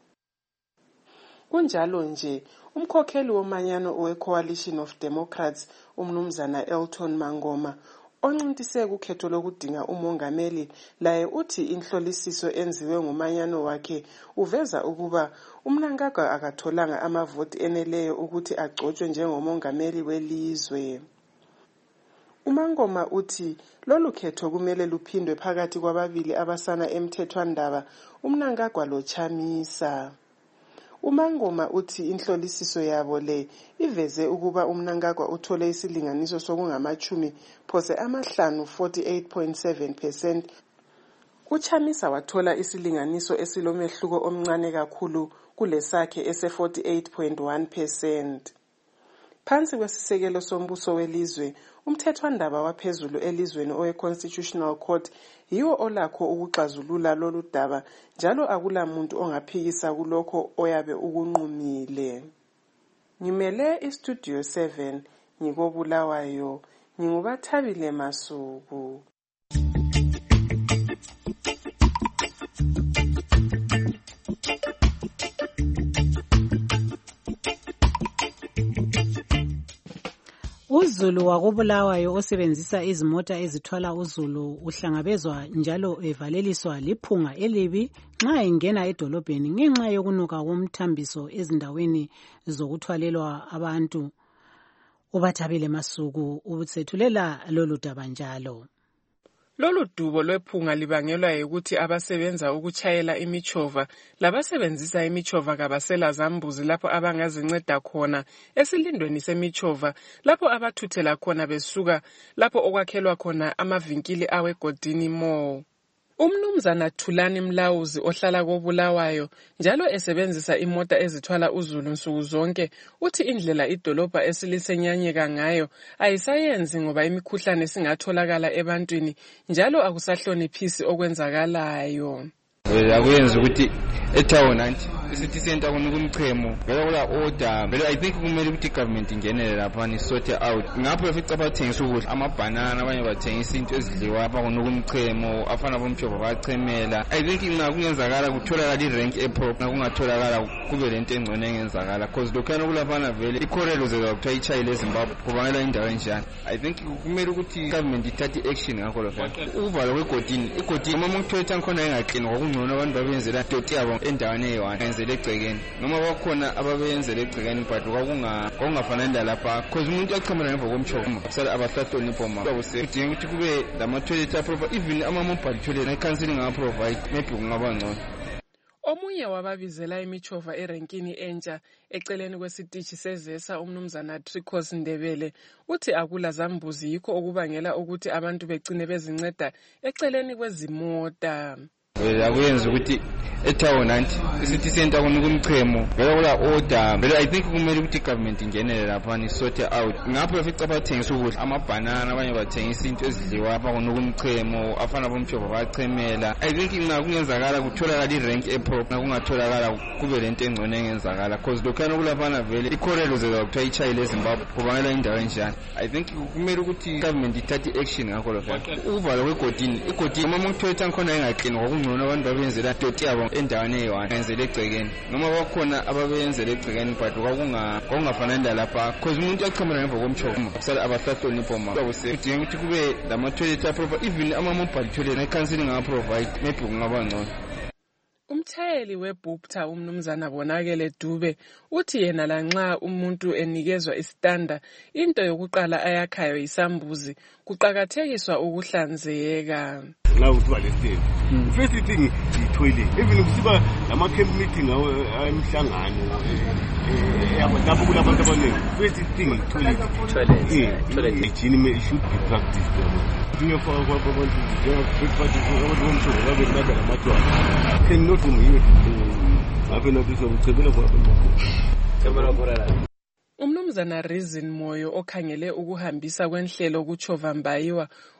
Kunjalo nje, umkhokheli womanyano we-Coalition of Democrats umnumzana Elton Mangoma oncintise kukhetho lokudinga umongameli laye uthi inhlolisiso enziwe ngumanyano wakhe uveza ukuba uMnangagwa akatholanga amavoti eneleyo ukuthi agcotshwe njengomongameli welizwe. uMangoma uthi lolu khetho kumele luphindwe phakathi kwababili abasana emthethwandaba uMnangagwa loChamisa. uMangoma uthi inhlolisiso yabo le iveze ukuba uMnangagwa uthole isilinganiso sokungamachumi phose amahlanu 48.7%. uChamisa wathola isilinganiso esilomehluko omncane kakhulu kulesakhe ese-48.1%. Phansi kwesisekelo sombuso welizwe, umthethwandaba waphezulu elizweni owe-Constitutional Court yiwo olakho ukuxazulula lolu daba njalo akula muntu ongaphikisa kulokho oyabe ukunqumile. Ngimele iStudio 7 ngikobulawayo, ngingubathabile Masuku. uZulu wakobulawayo osebenzisa izimota ezithwala uZulu uhlangabezwa njalo evaleliswa liphunga elibi nxa engena edolobheni ngenxa yokunuka komthambiso ezindaweni zokuthwalelwa abantu. Ubathabile Masuku ubuthethulela lolu daba njalo. Lolu dubo lwephunga libangelwa ukuthi abasebenza ukuchayela imichova labasebenzisa imichova kabasela zambuzi lapho abangazinceda khona esilindweni semichova lapho abathuthela khona besuka lapho okwakhelwa khona amavinkili aweGodini Mall. Umnumzana Thulani Mlawuzi ohlala koBulawayo njalo esebenzisa imota ezithwala uZulu nsuku zonke uthi indlela idolobha esilisenyanyeka ngayo ayisayenzi ngoba imikhuhlane singatholakala ebantwini njalo akusahloniphisi okwenzakalayo. Akuyenza ukuthi etown anti city center kunukumchemo vele kula order vele I think kumele ukuthi government ingenele lapha ni sort out ngapho efica abathengisa ukudla amabanana abanye bathengisa into ezidliwa apha kunukumchemo afana bomshoba bachemela I think ingakungenzakala kutholakala irank eproper kungatholakala kube lento engcono engenzakala because lokhana kulapha vele ikhorelo zeka kuthiwa ichayile eZimbabwe kubangela indawo enjani I think kumele ukuthi government ithathe action ngakho lokho uvala kwegodini igodini uma muthola khona engaqini ngokungcono abantu babenzela doti yabo endaweni eyiwani enzele egcekeni noma bakhona ababenzele egcekeni but kwakungafanele lapha because umuntu achemela ngemva komchoko kusala abahlahloni phoma kudinga ukuthi kube lama-toilet aproper even ama-mobile toilet i-counseling angaprovide maybe kungaba ngcono. Omunye wababizela imichova erenkini entsha eceleni kwesitishi sezesa umnumzana Tricos Ndebele uthi akula zambuzi yikho okubangela ukuthi abantu begcine bezinceda eceleni kwezimota. Akuyenza ukuthi etown anti city center kunukumchemo vele kula order vele I think kumele ukuthi government ingenele lapha ni sort out ngapho efica abathengisa ukudla amabanana abanye bathengisa into ezidliwa apha kunukumchemo afana bomshoba bachemela I think ingakungenzakala kutholakala irank eproper kungatholakala kube lento engcono engenzakala because lokhana kulapha vele ikhorelo zeka kuthiwa ichayile eZimbabwe kubangela indawo enjani I think kumele ukuthi government ithathe action ngakho lokho uvala kwegodini igodini uma muthola khona engaqini ngokungcono abantu babenzela doti yabo endaweni eyiwani enzele egcekeni noma bakhona ababenzele egcekeni but kwakungafanele lapha because umuntu achemela ngemva komchoko kusala abahlahloni phoma kudinga ukuthi kube lama-toilet aproper even ama-mobile toilet i-counseling angaprovide maybe kungaba ngcono. Umthayeli weBupta umnumzana Bonakele Dube uthi yena lanxa umuntu enikezwa istanda into yokuqala ayakhayo isambuzi kuqhakathekiswa ukuhlanzeka. Now to understand. First thing the toilet. Even kusiba ama camp meeting ayemhlangano lapho kulabantu abaningi. First thing toilet. Toilet. Hygiene should be practiced. Dunya for abantu breakfast abantu bomshobo babe nada lamatwa. Cannot Umnumzana Reason Moyo okhangele ukuhambisa kwenhlelo kuchova mbayiwa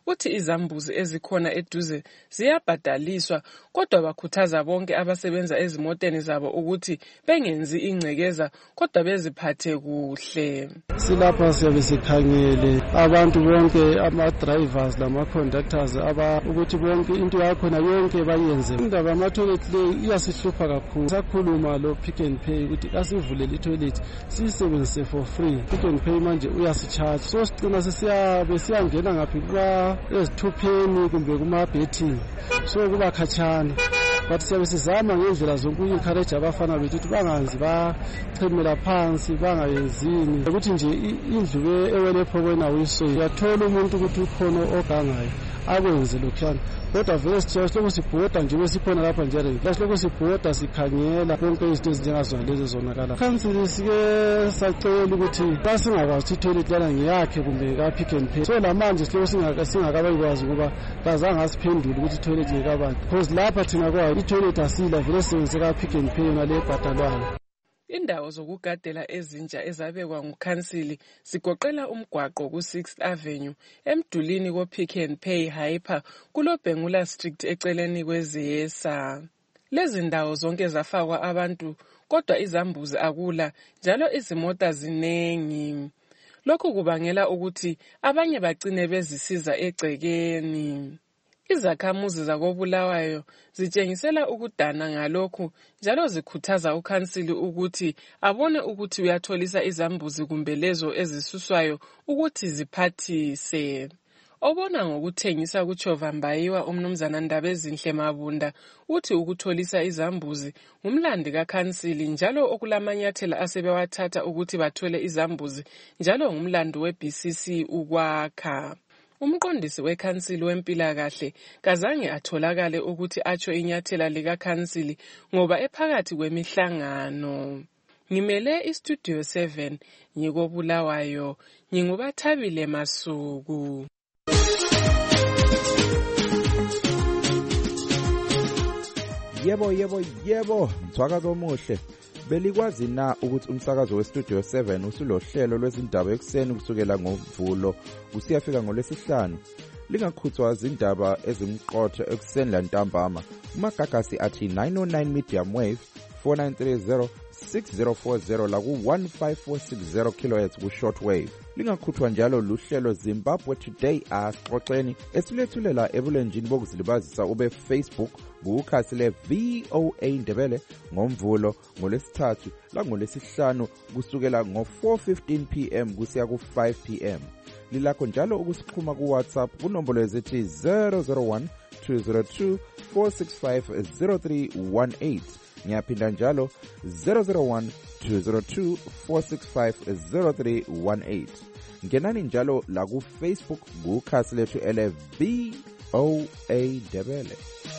uthi izambuzi ezikhona eduze ziyabhadaliswa, kodwa bakhuthaza bonke abasebenza ezimoteni zabo ukuthi bengenzi ingcekeza kodwa beziphathe kuhle. Silapha siyabe sikhangele abantu bonke ama-drivers lama-conductors ukuthi bonke into yakhona yonke bayenze. Indaba yama-toilet le iyasihlupha kakhulu. Sakhuluma lo Pick n Pay ukuthi asivulele i-toilet siyisebenzise for free. Pick n Pay manje uyasicharge, so sigcina sesiyabe siyangena ngaphi kuba ezithupheni kumbe kuma-betting, so kuba khatshana. But siyabe sizama ngendlela zonke uku-encourage abafana bethu ukuthi banganzi bachemela phansi bangayenzini, ukuthi nje indlu ewele phokweni awuyisoyi. Uyathola umuntu ukuthi ukhona ogangayo akwenze lokhuyana, kodwa vele silokhu sibhoda nje besikhona lapha nje silokhu sibhoda sikhangela konke izinto ezinjengazona lezi zonakala. Council sike sacela ukuthi basingakwazi i-toilet lana ngiyakhe kumbe ka-Pick n Pay, so lamanje silokhu singakabakwazi ukuba kazange asiphendule ukuthi i-toilet ngekabani, because lapha thina kwayo i-toilet asila vele sisebenzise ka-Pick n Pay yona le ebhadalwayo. Indawo zokugadela ezintsha ezabekwa ngukhansili zigoqela umgwaqo ku-6th Avenue emdulini ko-Pick n Pay Hyper kulo-Bengula Street eceleni kweziyesa. Lezi ndawo zonke zafakwa abantu, kodwa izambuzi akula, njalo izimota zinengi. Lokhu kubangela ukuthi abanye bagcine bezisiza egcekeni. Izakhamuzi zakoBulawayo zitshengisela ukudana ngalokhu, njalo zikhuthaza ukhansili ukuthi abone ukuthi uyatholisa izambuzi kumbe lezo ezisuswayo ukuthi ziphathise. Obona ngokuthengisa kuChova Mbayiwa umnumzana Ndabezinhle Mabunda uthi ukutholisa izambuzi ngumlandi kakhansili, njalo okulamanyathela asebewathatha ukuthi bathole izambuzi, njalo ngumlandi we-BCC ukwakha. Umqondisi wekhansili wempilakahle kazange atholakale ukuthi atsho inyathela likakhansili ngoba ephakathi kwemihlangano. Ngimele iStudio 7 ngikobulawayo, ngingubathabile Masuku. Yebo, mthwakazi omuhle. Belikwazi na ukuthi umsakazo weStudio 7 usulohlelo lwezindaba ekuseni kusukela ngoMvulo usiyafika ngoLwesihlanu? Lingakhuthwa izindaba ezimqotho ekuseni lantambama. Umagagasi athi 909 medium wave 4930 6040 la ku-15460 kHz ku-short wave. Lingakhuthwa njalo luhlelo Zimbabwe Today asixoxeni esilethulela ebulenjini bokuzilibazisa ube Facebook kukhasi le-VOA Ndebele ngoMvulo, ngoLwesithathu la ngoLwesihlanu kusukela ngo-4:15 PM kusiya ku-5 PM. Lilakho njalo ukusixhuma kuWhatsApp kunombolo ezithi 001 202 465 0318. Ngiyaphinda njalo 001 202 465 0318. Ngenani njalo la ku Facebook kukhasi lethu ele VOA Ndebele.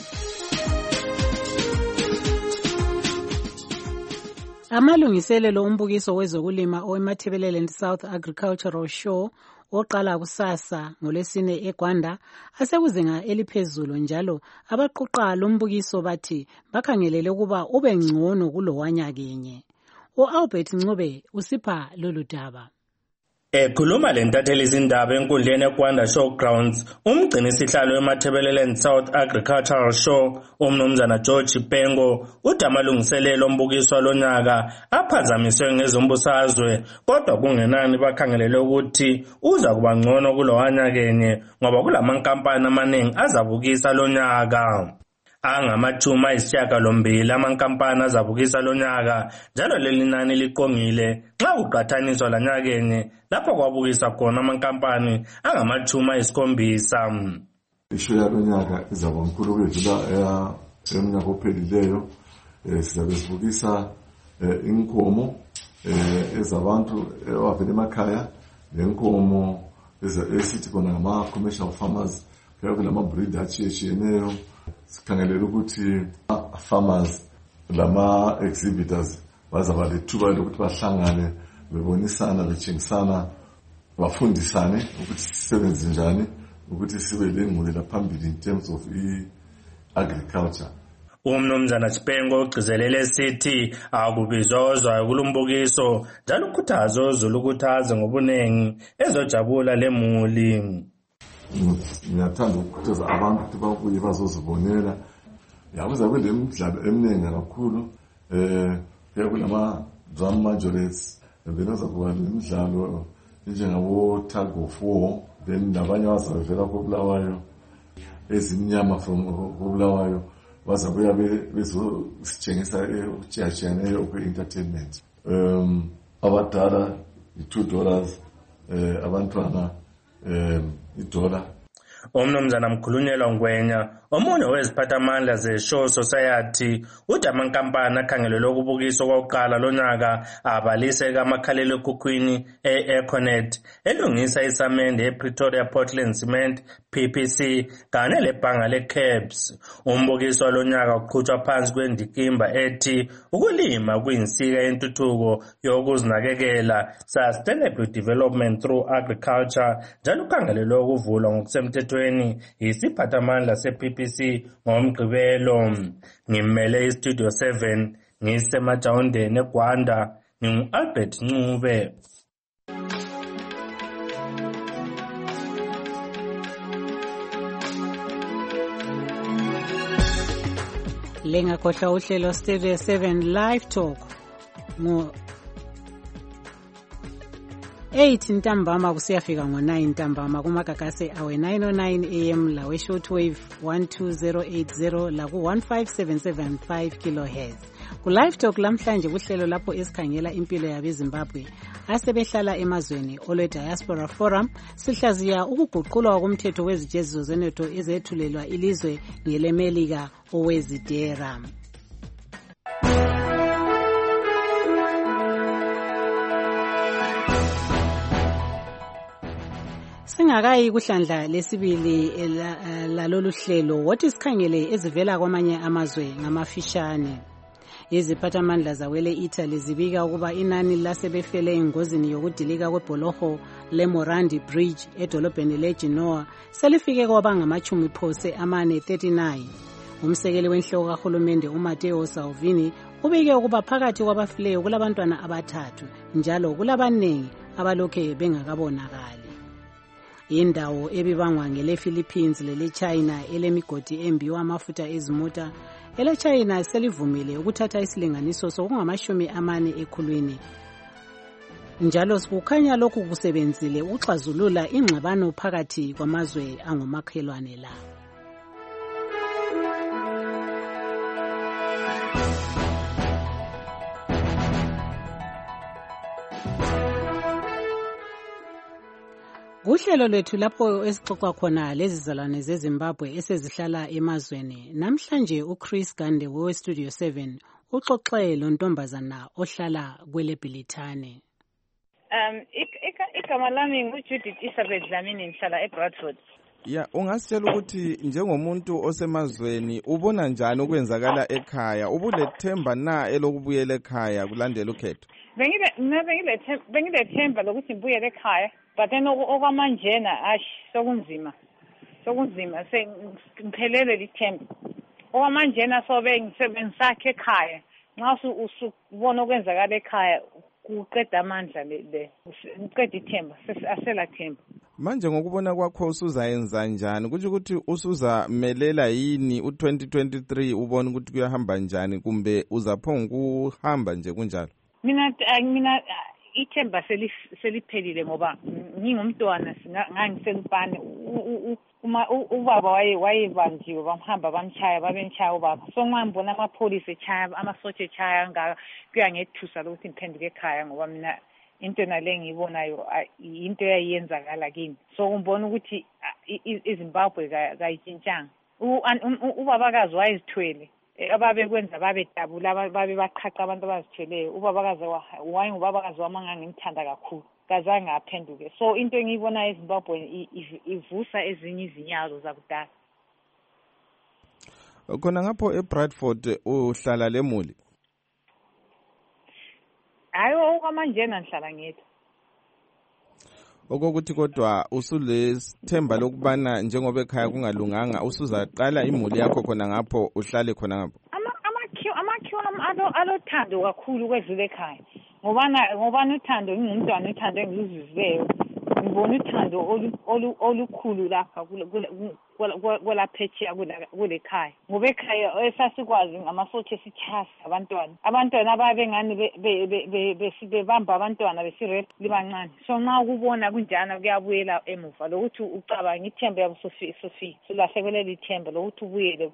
Amalungiselelo ombukiso wezokulima owemathebeleland South Agricultural Show oqala kusasa ngoLwesine eGwanda asekuzinga eliphezulu, njalo abaqoqa lombukiso bathi bakhangelele ukuba ube ngcono kulowanyakenye. uAlbert Ncube usipha lolu daba. Ekhuluma lentatheli izindaba enkundleni eGwanda Showgrounds, umgcini sihlalo weMathebeleland South Agricultural Show umnumzana George Pengo uthi amalungiselelo ombukiso lonyaka aphazamiswe ngezombusazwe, kodwa kungenani bakhangelele ukuthi uza kuba ngcono kulowanyakenye ngoba kulamankampani amaningi azabukisa lonyaka. Angamachuma isishiyagalombili amankampani azabukisa lonyaka, njalo leli nani liqongile xa kuqhathaniswa lanyakenye lapho kwabukisa khona amankampani angamachuma isikhombisa. Isho yalonyaka izaba nkulu kwedlula eminyaka ophelileyo. Sizabe sibukisa inkomo ezabantu abavela emakhaya, lenkomo esithi khona ngama-commercial farmers, phela kulama-breed atshiyetshiyeneyo. Sikhangelela ukuthi farmers lama-exhibitors bazaba lethuba lokuthi bahlangane bebonisana betshengisana bafundisane ukuthi sisebenze njani ukuthi sibe lengulela phambili in terms of agriculture. Umnumzana Sipengo ugcizelele esithi akubizozwa kulumbukiso, njalo ukhuthaza uzulu ukuthi aze ngobunengi ezojabula lemuli. ngiyathanda ukukhuthaza abantu ukuthi babuye bazozibonela. Kuzabe le midlalo eminingi kakhulu, kuya kunama-drum majorettes, then kuzakuba nemidlalo njengabo-tug of war, then nabanye bazavela koBulawayo ezimnyama from koBulawayo bazabuya bezositshengisa okutshiyatshiyeneyo okwe-entertainment. Abadala $2, abantwana $1. Umnumzana Mkhulunyelwa Ngwenya, omunye weziphathamandla ze-Shaw Society, uthi amankampani akhangelelwe ukubukiswa kokuqala lonyaka abalise kamakhalekhukhwini e-Econet elungisa isamende ePretoria Portland Cement PPC kanye lebhanga le-Cabs. Umbukiso lonyaka uqhutshwa phansi kwendikimba ethi ukulima kuyinsika yentuthuko yokuzinakekela, sustainable development through agriculture, njalo ukhangelelwe ukuvulwa ngokusemthethweni yisiphathamandla se-PPC ngoMgqibelo. Ngimele iStudio 7 ngisemajawundeni eGwanda, ngingu-Albert Ncube. Lengakhohlwa uhlelo Studio 7 Live Talk ngo 8 ntambama kusiyafika ngo9 ntambama kumagagase awe 909 AM lawe shortwave 12080 la ku 15775 kHz. Ku Live Talk lamhlanje kuhlelo lapho esikhangela impilo yabeZimbabwe asebehlala emazweni olwe Diaspora Forum, sihlaziya ukuguqulwa komthetho wezijeziso zenotho ezethulelwa ilizwe ngelemelika owezidera. Singakayi kuhlandla lesibili lalolu hlelo, wothi sikhangele ezivela kwamanye amazwe ngamafishane. Iziphathamandla zawele Italy zibika ukuba inani lasebefele engozini yokudilika kwebholoho leMorandi Bridge edolobheni leGenoa selifike kwabangama-40 39. Umsekeli wenhloko kahulumende uMatteo Salvini ubike ukuba phakathi kwabafileyo kulabantwana abathathu, njalo kulabaningi abalokhe bengakabonakali. Indawo ebibangwa ngele-Philippines lele-China elemigodi embiwa amafutha ezimota ele-China selivumile ukuthatha isilinganiso sokungama-40 ekhulwini. Njalo kukhanya lokhu kusebenzile ukuxazulula ingxabano phakathi kwamazwe angomakhelwane la. Kuhlelo lwethu lapho esixoxa khona lezizalwane zeZimbabwe esezihlala emazweni, namhlanje uChris Gande weStudio 7 uxoxe lontombazana ohlala kweleBhilithane. Igama lami nguJudith Isabel Dlamini, ngihlala eBradford. Ungasitshela ukuthi njengomuntu osemazweni ubona njani okwenzakala ekhaya, ubulethemba na elokubuyela ekhaya kulandela ukhetho? Bengilethemba lokuthi ngibuyele ekhaya, but then okwamanjena sokunzima ngiphelele lithemba. Okwamanjena sobe ngisakhe ekhaya, nxa usubona okwenzakala ekhaya kuqeda amandla le uqeda ithemba, asela themba. Manje ngokubona kwakho usuzayenza njani? Kuthi ukuthi usuzamelela yini u2023 ubone ukuthi kuyahamba njani kumbe uzaphonga ukuhamba nje kunjalo? Mina ithemba seliphelile ngoba ngingumntwana ngangiselupane. Ubaba wayebanjiwe bamhamba bamchaya babenchaya ubaba. So ngambona amapholisi echaya amasotsha echaya ngaka kuyangethusa lokuthi ngiphenduke ekhaya ngoba mina into nale ngiyibonayo into eyayenzakala kimi. So umbona ukuthi iZimbabwe kayitshintshanga. Ubabakazi wayezithwele ababekwenza babedabula babe baqhaqa abantu abazithweleyo. Ubabakazi wayengubabakazi wamangangimthanda kakhulu, kazange aphenduke. So into engiyibona eZimbabwe ivusa ezinye izinyazo zakudala. Khona ngapho eBradford uhlala lemuli? Hayi, okwamanjena ngihlala ngedwa. Okokuthi kodwa usulesithemba lokubana njengoba ekhaya kungalunganga usuzaqala imuli yakho khona ngapho uhlale khona ngapho? Amakhiwo alothando kakhulu kwedlule ekhaya. Ngobana uthando ngingumntwana, uthando engizizwileyo. ngibona uthando olukhulu lapha kwela phetsheya kule khaya ngoba ekhaya esasikwazi ngamasotshe sithasa abantwana ababengani bebamba abantwana besirep libancane so nxa ukubona kunjana kuyabuyela emuva lokuthi ucabanga ithemba yabo sofi silahlekelwe lithemba lokuthi ubuyele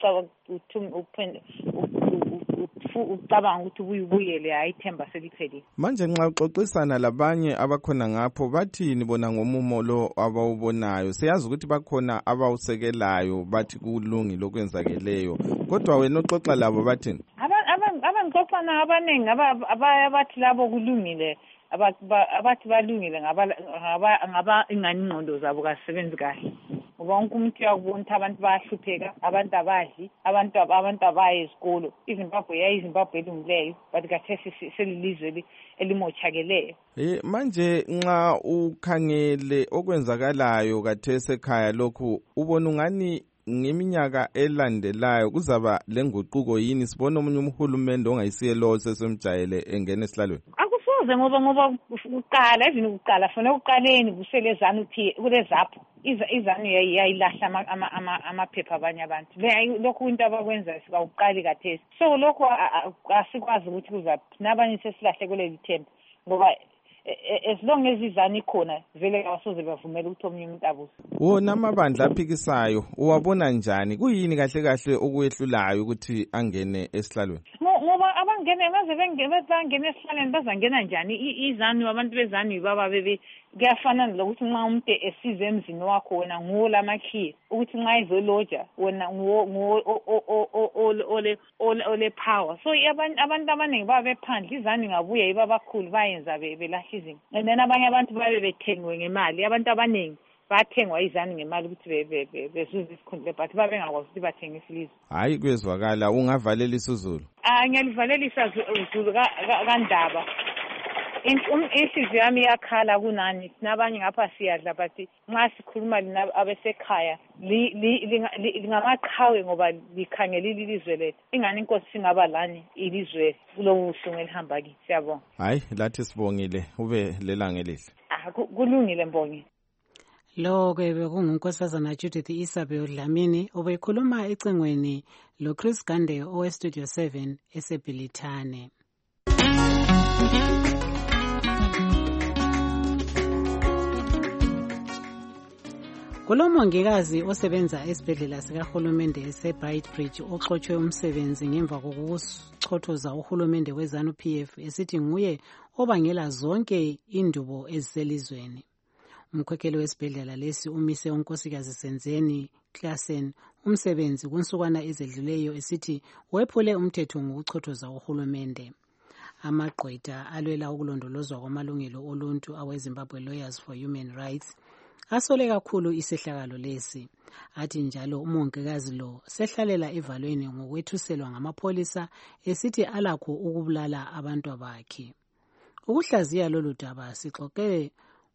ucabanga ukuthi ubuyele hayi ithemba seliphelile. Manje nxa uxoxisana labanye abakhona ngapho bathini bona ngomumo lo abawubonayo? Siyazi ukuthi bakhona abawusekelayo bathi kulungile okwenzakeleyo, kodwa wena oxoxa labo bathini? Abangixoxa nabo abaningi abathi labo kulungile abathi balungile ngaba ingani ingqondo zabo kasebenzi kahle ngoba wonke umuntu uyakubona ukuthi abantu bayahlupheka, abantu abadli, abantu abaye esikolo. iZimbabwe yayiZimbabwe elungileyo but kathesi selilizwe elimochakeleyo. Manje nxa ukhangele okwenzakalayo kathesi ekhaya lokhu ubona ungani ngeminyaka elandelayo kuzaba lenguquko yini? Sibona omunye umhulumende ongayisiye lo sesemjayele engena esihlalweni. Akufuze ngoba kuqala funa uqaleni kusele ZANU kulezapho izanu yayilahla amaphepha abanye abantu lokhu into abakwenza sikawuqali kathesi so lokho asikwazi ukuthi kuzaphi nabanye sesilahle kuleli themba ngoba as long as izanu ikhona vele abasoze bavumela ukuthi omunye umuntu abuse. Wona amabandla aphikisayo uwabona njani? Kuyini kahle kahle okuyehlulayo ukuthi angene esihlalweni? Ngoba abangene bangene esihlalweni bazangena njani? izanu abantu bezanu baba kuyafana lokuthi nxa umuntu esize emzini wakho wena nguwo lamakhiye ukuthi nxa izoloja wena nguwo ole power so abantu abaningi baba bephandle izanu ngabuye yiba abakhulu bayenza belahla izinto and then abanye abantu babe bethengiwe ngemali abantu abaningi bathengwa izanu ngemali ukuthi bezuze isikhundla but babengakwazi ukuthi bathengise ilizwe. Hayi kwezwakala ungavalelisa uZulu. Ngiyalivalelisa uZulu kandaba. Inhliziyo yami iyakhala kunani nabanye ngapha siyadla but nxa sikhuluma abesekhaya lingamaqhawe ngoba likhangela ilizwe lethu ingani inkosi singaba lani ilizwe kulowo uhlungu elihamba kithi. Siyabonga. Hayi lathi sibongile ube lelanga elihle. Kulungile Mbongi. Lo-ke bekungunkosazana Judith Isabel Dlamini obekhuluma ecingweni loChris Gande oweStudio 7 eseBhilithane. Kulomongikazi osebenza esibhedlela sikahulumende eseBrightbridge oxotshwe umsebenzi ngemva kokuchothoza uhulumende weZANU PF esithi nguye obangela zonke indubo eziselizweni. Umkhokheli wesibhedlela lesi umise unkosikazi Senzeni Klasen umsebenzi kunsukwana ezedluleyo esithi wephule umthetho ngokuchothoza uhulumende. Amagqwetha alwela ukulondolozwa kwamalungelo oluntu aweZimbabwe Lawyers for Human Rights asole kakhulu isehlakalo lesi. Athi njalo umongikazi lo sehlalela evalweni ngokwethuselwa ngamapholisa esithi alakho ukubulala abantu bakhe. Ukuhlaziya lolu daba sixoxe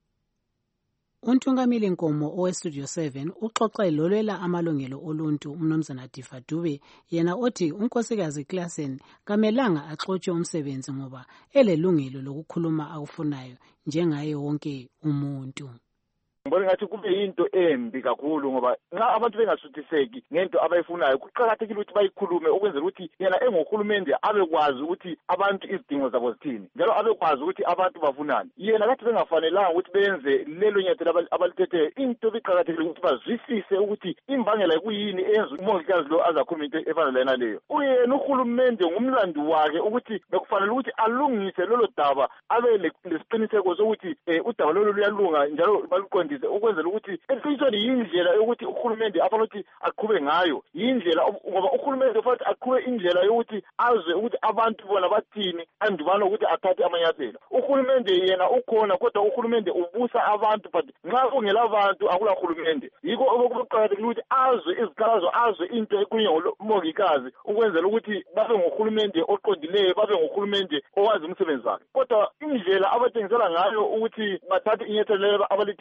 uNtungamili Nkomo oweStudio 7 uxoxe lolwela amalungelo oluntu umnumzana Difa Dube yena othi unkosikazi Klasen kamelanga axotshwe umsebenzi ngoba elelungelo lokukhuluma akufunayo njengaye wonke umuntu. Ngibona ngathi kube into embi kakhulu ngoba nxa abantu bengasuthiseki ngento abayifunayo kuqakathekile ukuthi bayikhulume ukwenzela ukuthi yena engohulumende abekwazi ukuthi abantu izidingo zabo zithini njalo abekwazi ukuthi abantu bafunani. Yena kathi bengafanelanga ukuthi benze lelo nyathelo abalithethe into biqakathekile ukuthi bazwisise ukuthi imbangela kuyini eyenza umongikazi lo azakhuluma into efana lena leyo. Uyena uhulumende ngumlando wakhe ukuthi bekufanele ukuthi alungise lolo daba abe lesiqiniseko sokuthi udaba lolo luyalunga njalo baluqonde ukwenzela ukuthi esitshoni yindlela yokuthi uhulumende afanele ukuthi aqhube ngayo yindlela ngoba uhulumende ufanele aqhube indlela yokuthi azwe ukuthi abantu bona bathini andubana ukuthi athathe amanyathelo. Uhulumende yena ukhona kodwa uhulumende ubusa abantu but nxa kungela abantu akula uhulumende. Yikho okuqakathekile ukuthi azwe izikhalazo azwe into ekhulunywa ngomongikazi ukwenzela ukuthi babe ngohulumende oqondileyo babe ngohulumende owazi umsebenzi wakhe. Kodwa indlela abatshengisela ngayo ukuthi bathathe inyathelo abalithetheyo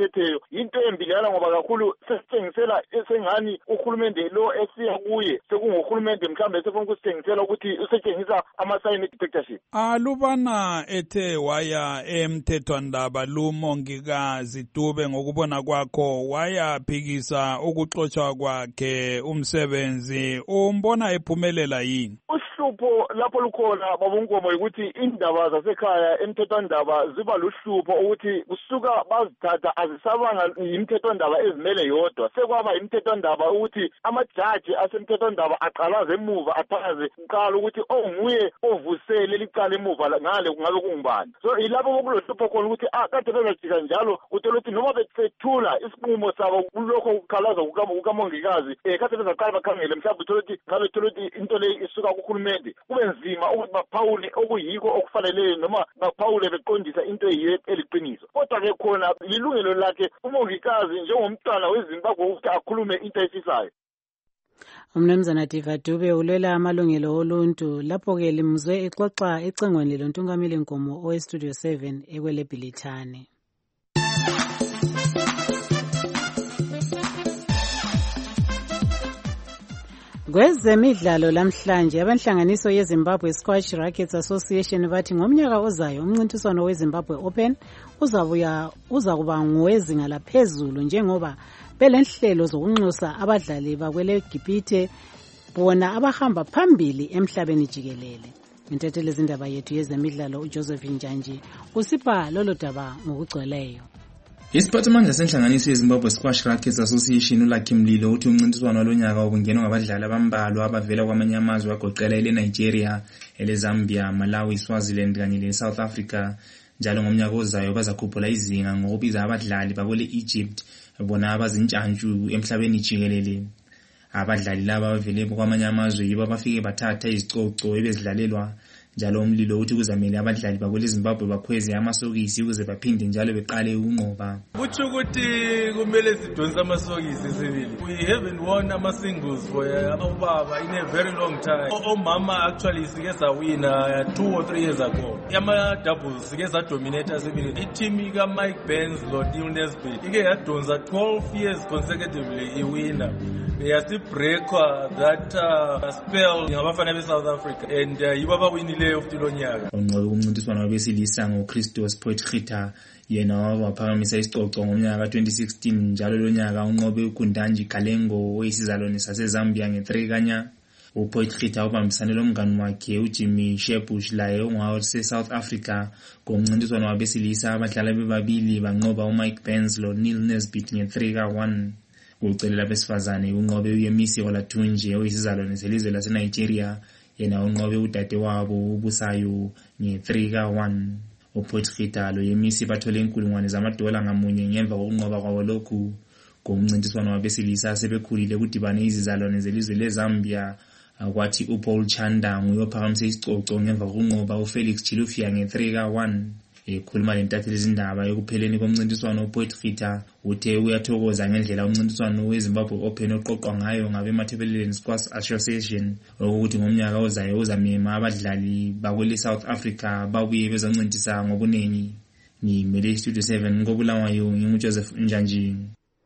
yinto embi leyana ngoba kakhulu sesithengisela esengani uhulumende lo esiya kuye sekunguhulumende mhlawumbe sefuna ukusithengisela ukuthi usetshenzisa ama-sign dictatorship. Alubana ethe waya emthethwandaba lumongikazi Dube ngokubona kwakho wayaphikisa ukuxotshwa kwakhe umsebenzi, umbona ephumelela yini? Uhlupho lapho lukhona babonkomo ukuthi indaba zasekhaya emthethwandaba ziba luhlupho ukuthi kusuka bazithatha azisabanga imthethwandaba ezimele yodwa, sekwaba imthethwandaba ukuthi amajaji asemthethwandaba aqalaze emuva aphakaze uqala ukuthi onguye ovusele licala emuva ngale kungabe kungubani. So yilapho bokulohlupho khona ukuthi kade bezajika njalo uthola ukuthi noma bethethula isinqumo sabo kulokho ukukhalaza kukamongikazi kade bezaqala bakhangele mhlawumbe uthola ukuthi ngabe uthola ukuthi into le isuka kuhulumende kube nzima ukuthi baphawule okuyiko okufaneleyo noma baphawule beqondisa into eyiyo eliqiniso. Kodwa-ke khona lilungelo lakhe umongikazi njengomntwana weZimbabwe ukuthi akhulume into ayifisayo. Umnumzana Diva Dube ulwela amalungelo oluntu lapho-ke limuzwe exoxa ecingweni lontungameli Nkomo owestudio 7 ekwele Bhilithane. Kwezemidlalo lamhlanje abanhlanganiso yeZimbabwe Squash Rackets Association bathi ngomnyaka ozayo umncintiswano weZimbabwe Open uzakuba ngowezinga laphezulu njengoba belenhlelo zokunxusa abadlali bakwele Gibhithe bona abahamba phambili emhlabeni jikelele. Intatheli zindaba yethu yezemidlalo uJoseph Njanji usipha lolo daba ngokugcweleyo. Isiphathimandla senhlanganiso yeZimbabwe Squash Rackets Association uLucky Mlilo uthi umncintiswano walonyaka ubungenwa ngabadlali abambalwa abavela kwamanye amazwe agoqela eleNigeria, eleZambia, Malawi, Swaziland kanye leSouth Africa. Njalo ngomnyaka ozayo bazakhuphula izinga ngokubiza abadlali bakwele Egypt bona abazintshantshu emhlabeni jikelele. Abadlali laba abavele kwamanye amazwe yibo abafike bathatha izicoco ebezidlalelwa. Njalo Umlilo uthi kuzamele abadlali bakwele Zimbabwe bakhweze amasokisi ukuze baphinde njalo beqale ukunqoba. Kuthi ukuthi kumele sidonse amasokisi sibili. We haven't won ama-singles for abobaba in a very long time. Omama actually sike sawina 2 or 3 years ago. Ama-doubles sike sadominate sibili. I-team ka-Mike Benz lo-Neil Nesbitt ike yadonsa 12 years consecutively iwina. Yasibreakwa that spell ngabafana be-South Africa and yibo abawinileyo futhi lo nyaka. Onqobe kumncintiswano wabesilisa ngoChristos Potgieter yena waphakamisa isicoco ngomnyaka ka-2016 njalo lo nyaka unqobe uGundanji Kalengo oyisizalwane saseZambia nge-3 kanya. uPotgieter ubambisane lomngani wakhe uJimmy Shebush laye ongowase-South Africa ngomncintiswano wabesilisa abadlala bebabili banqoba uMike Benz lo-Neil Nesbitt nge-3-1. Ucelela besifazane unqobe uYemisi Olatunji oyisizalwane selizwe laseNigeria yena unqobe udade wabo ubusayo nge-3-1. uPotgieter loYemisi bathole inkulungwane zamadola ngamunye ngemva kokunqoba kwabo lokhu ngomncintiswano wabesilisa asebekhulile kudibane izizalwane zelizwe leZambia. Kwathi uPaul Chanda nguyophakamisa isicoco ngemva kokunqoba uFelix Chilufya nge-3-1. Ekhuluma lentatheli izindaba ekupheleni komncintiswano uPotgieter uthe uyathokoza ngendlela umncintiswano weZimbabwe Open oqoqwa ngayo ngabeMathebeleleni Squash Association ukuthi ngomnyaka ozayo uzamema abadlali bakwele South Africa babuye bezoncintisa ngobuningi. Ngimele Studio 7 ngobulawayo nginguJoseph Njanji.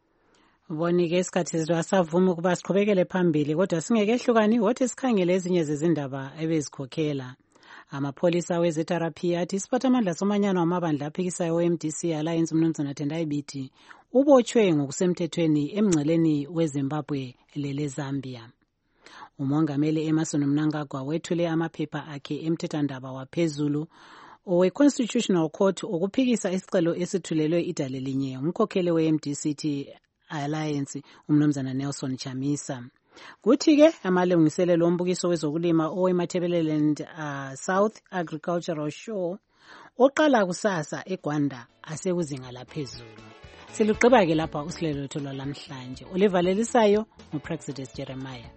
Bonike isikhathi sizasavuma ukuba siqhubekele phambili kodwa singekehlukani wothi sikhangele ezinye zezindaba ebezikhokhela. Amapholisa weZRP athi isiphathamandla somanyano wamabandla aphikisayo weMDC Alliance umnumzana Tendai Biti ubotshwe ngokusemthethweni emngceleni weZimbabwe leleZambia. Umongameli Emmerson Mnangagwa wethule amaphepha akhe emthethwandaba waphezulu owe-Constitutional Court okuphikisa isicelo esithulelwe idale linye umkhokheli weMDC Alliance umnumzana Nelson Chamisa. Kuthi-ke amalungiselelo ombukiso wezokulima oweMathebeleland South Agricultural Show oqala kusasa eGwanda asekuzinga laphezulu. Siluqhiba-ke lapha usilelo lethu lwalamhlanje olivalelisayo nguPraxidis Jeremiah.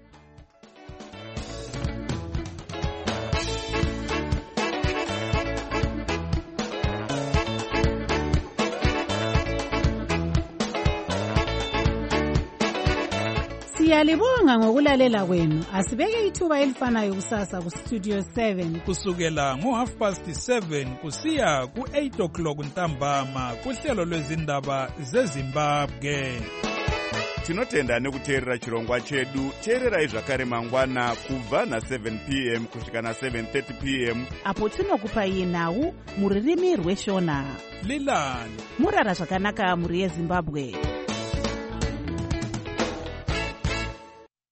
Siyalibonga ngokulalela kwenu. Asibeke ithuba elifanayo kusasa ku Studio 7 kusukela ngo7:30 kusiya ku8 ntambama kuhlelo lwezindaba zeZimbabwe. Tinotenda nekuteerera chirongwa chedu. Teererai zvakare mangwana kubva na7 p.m. kusvika na7:30 p.m. apo tinokupai nhau muririmi rweshona. Lilani murara zvakanaka muri yeZimbabwe.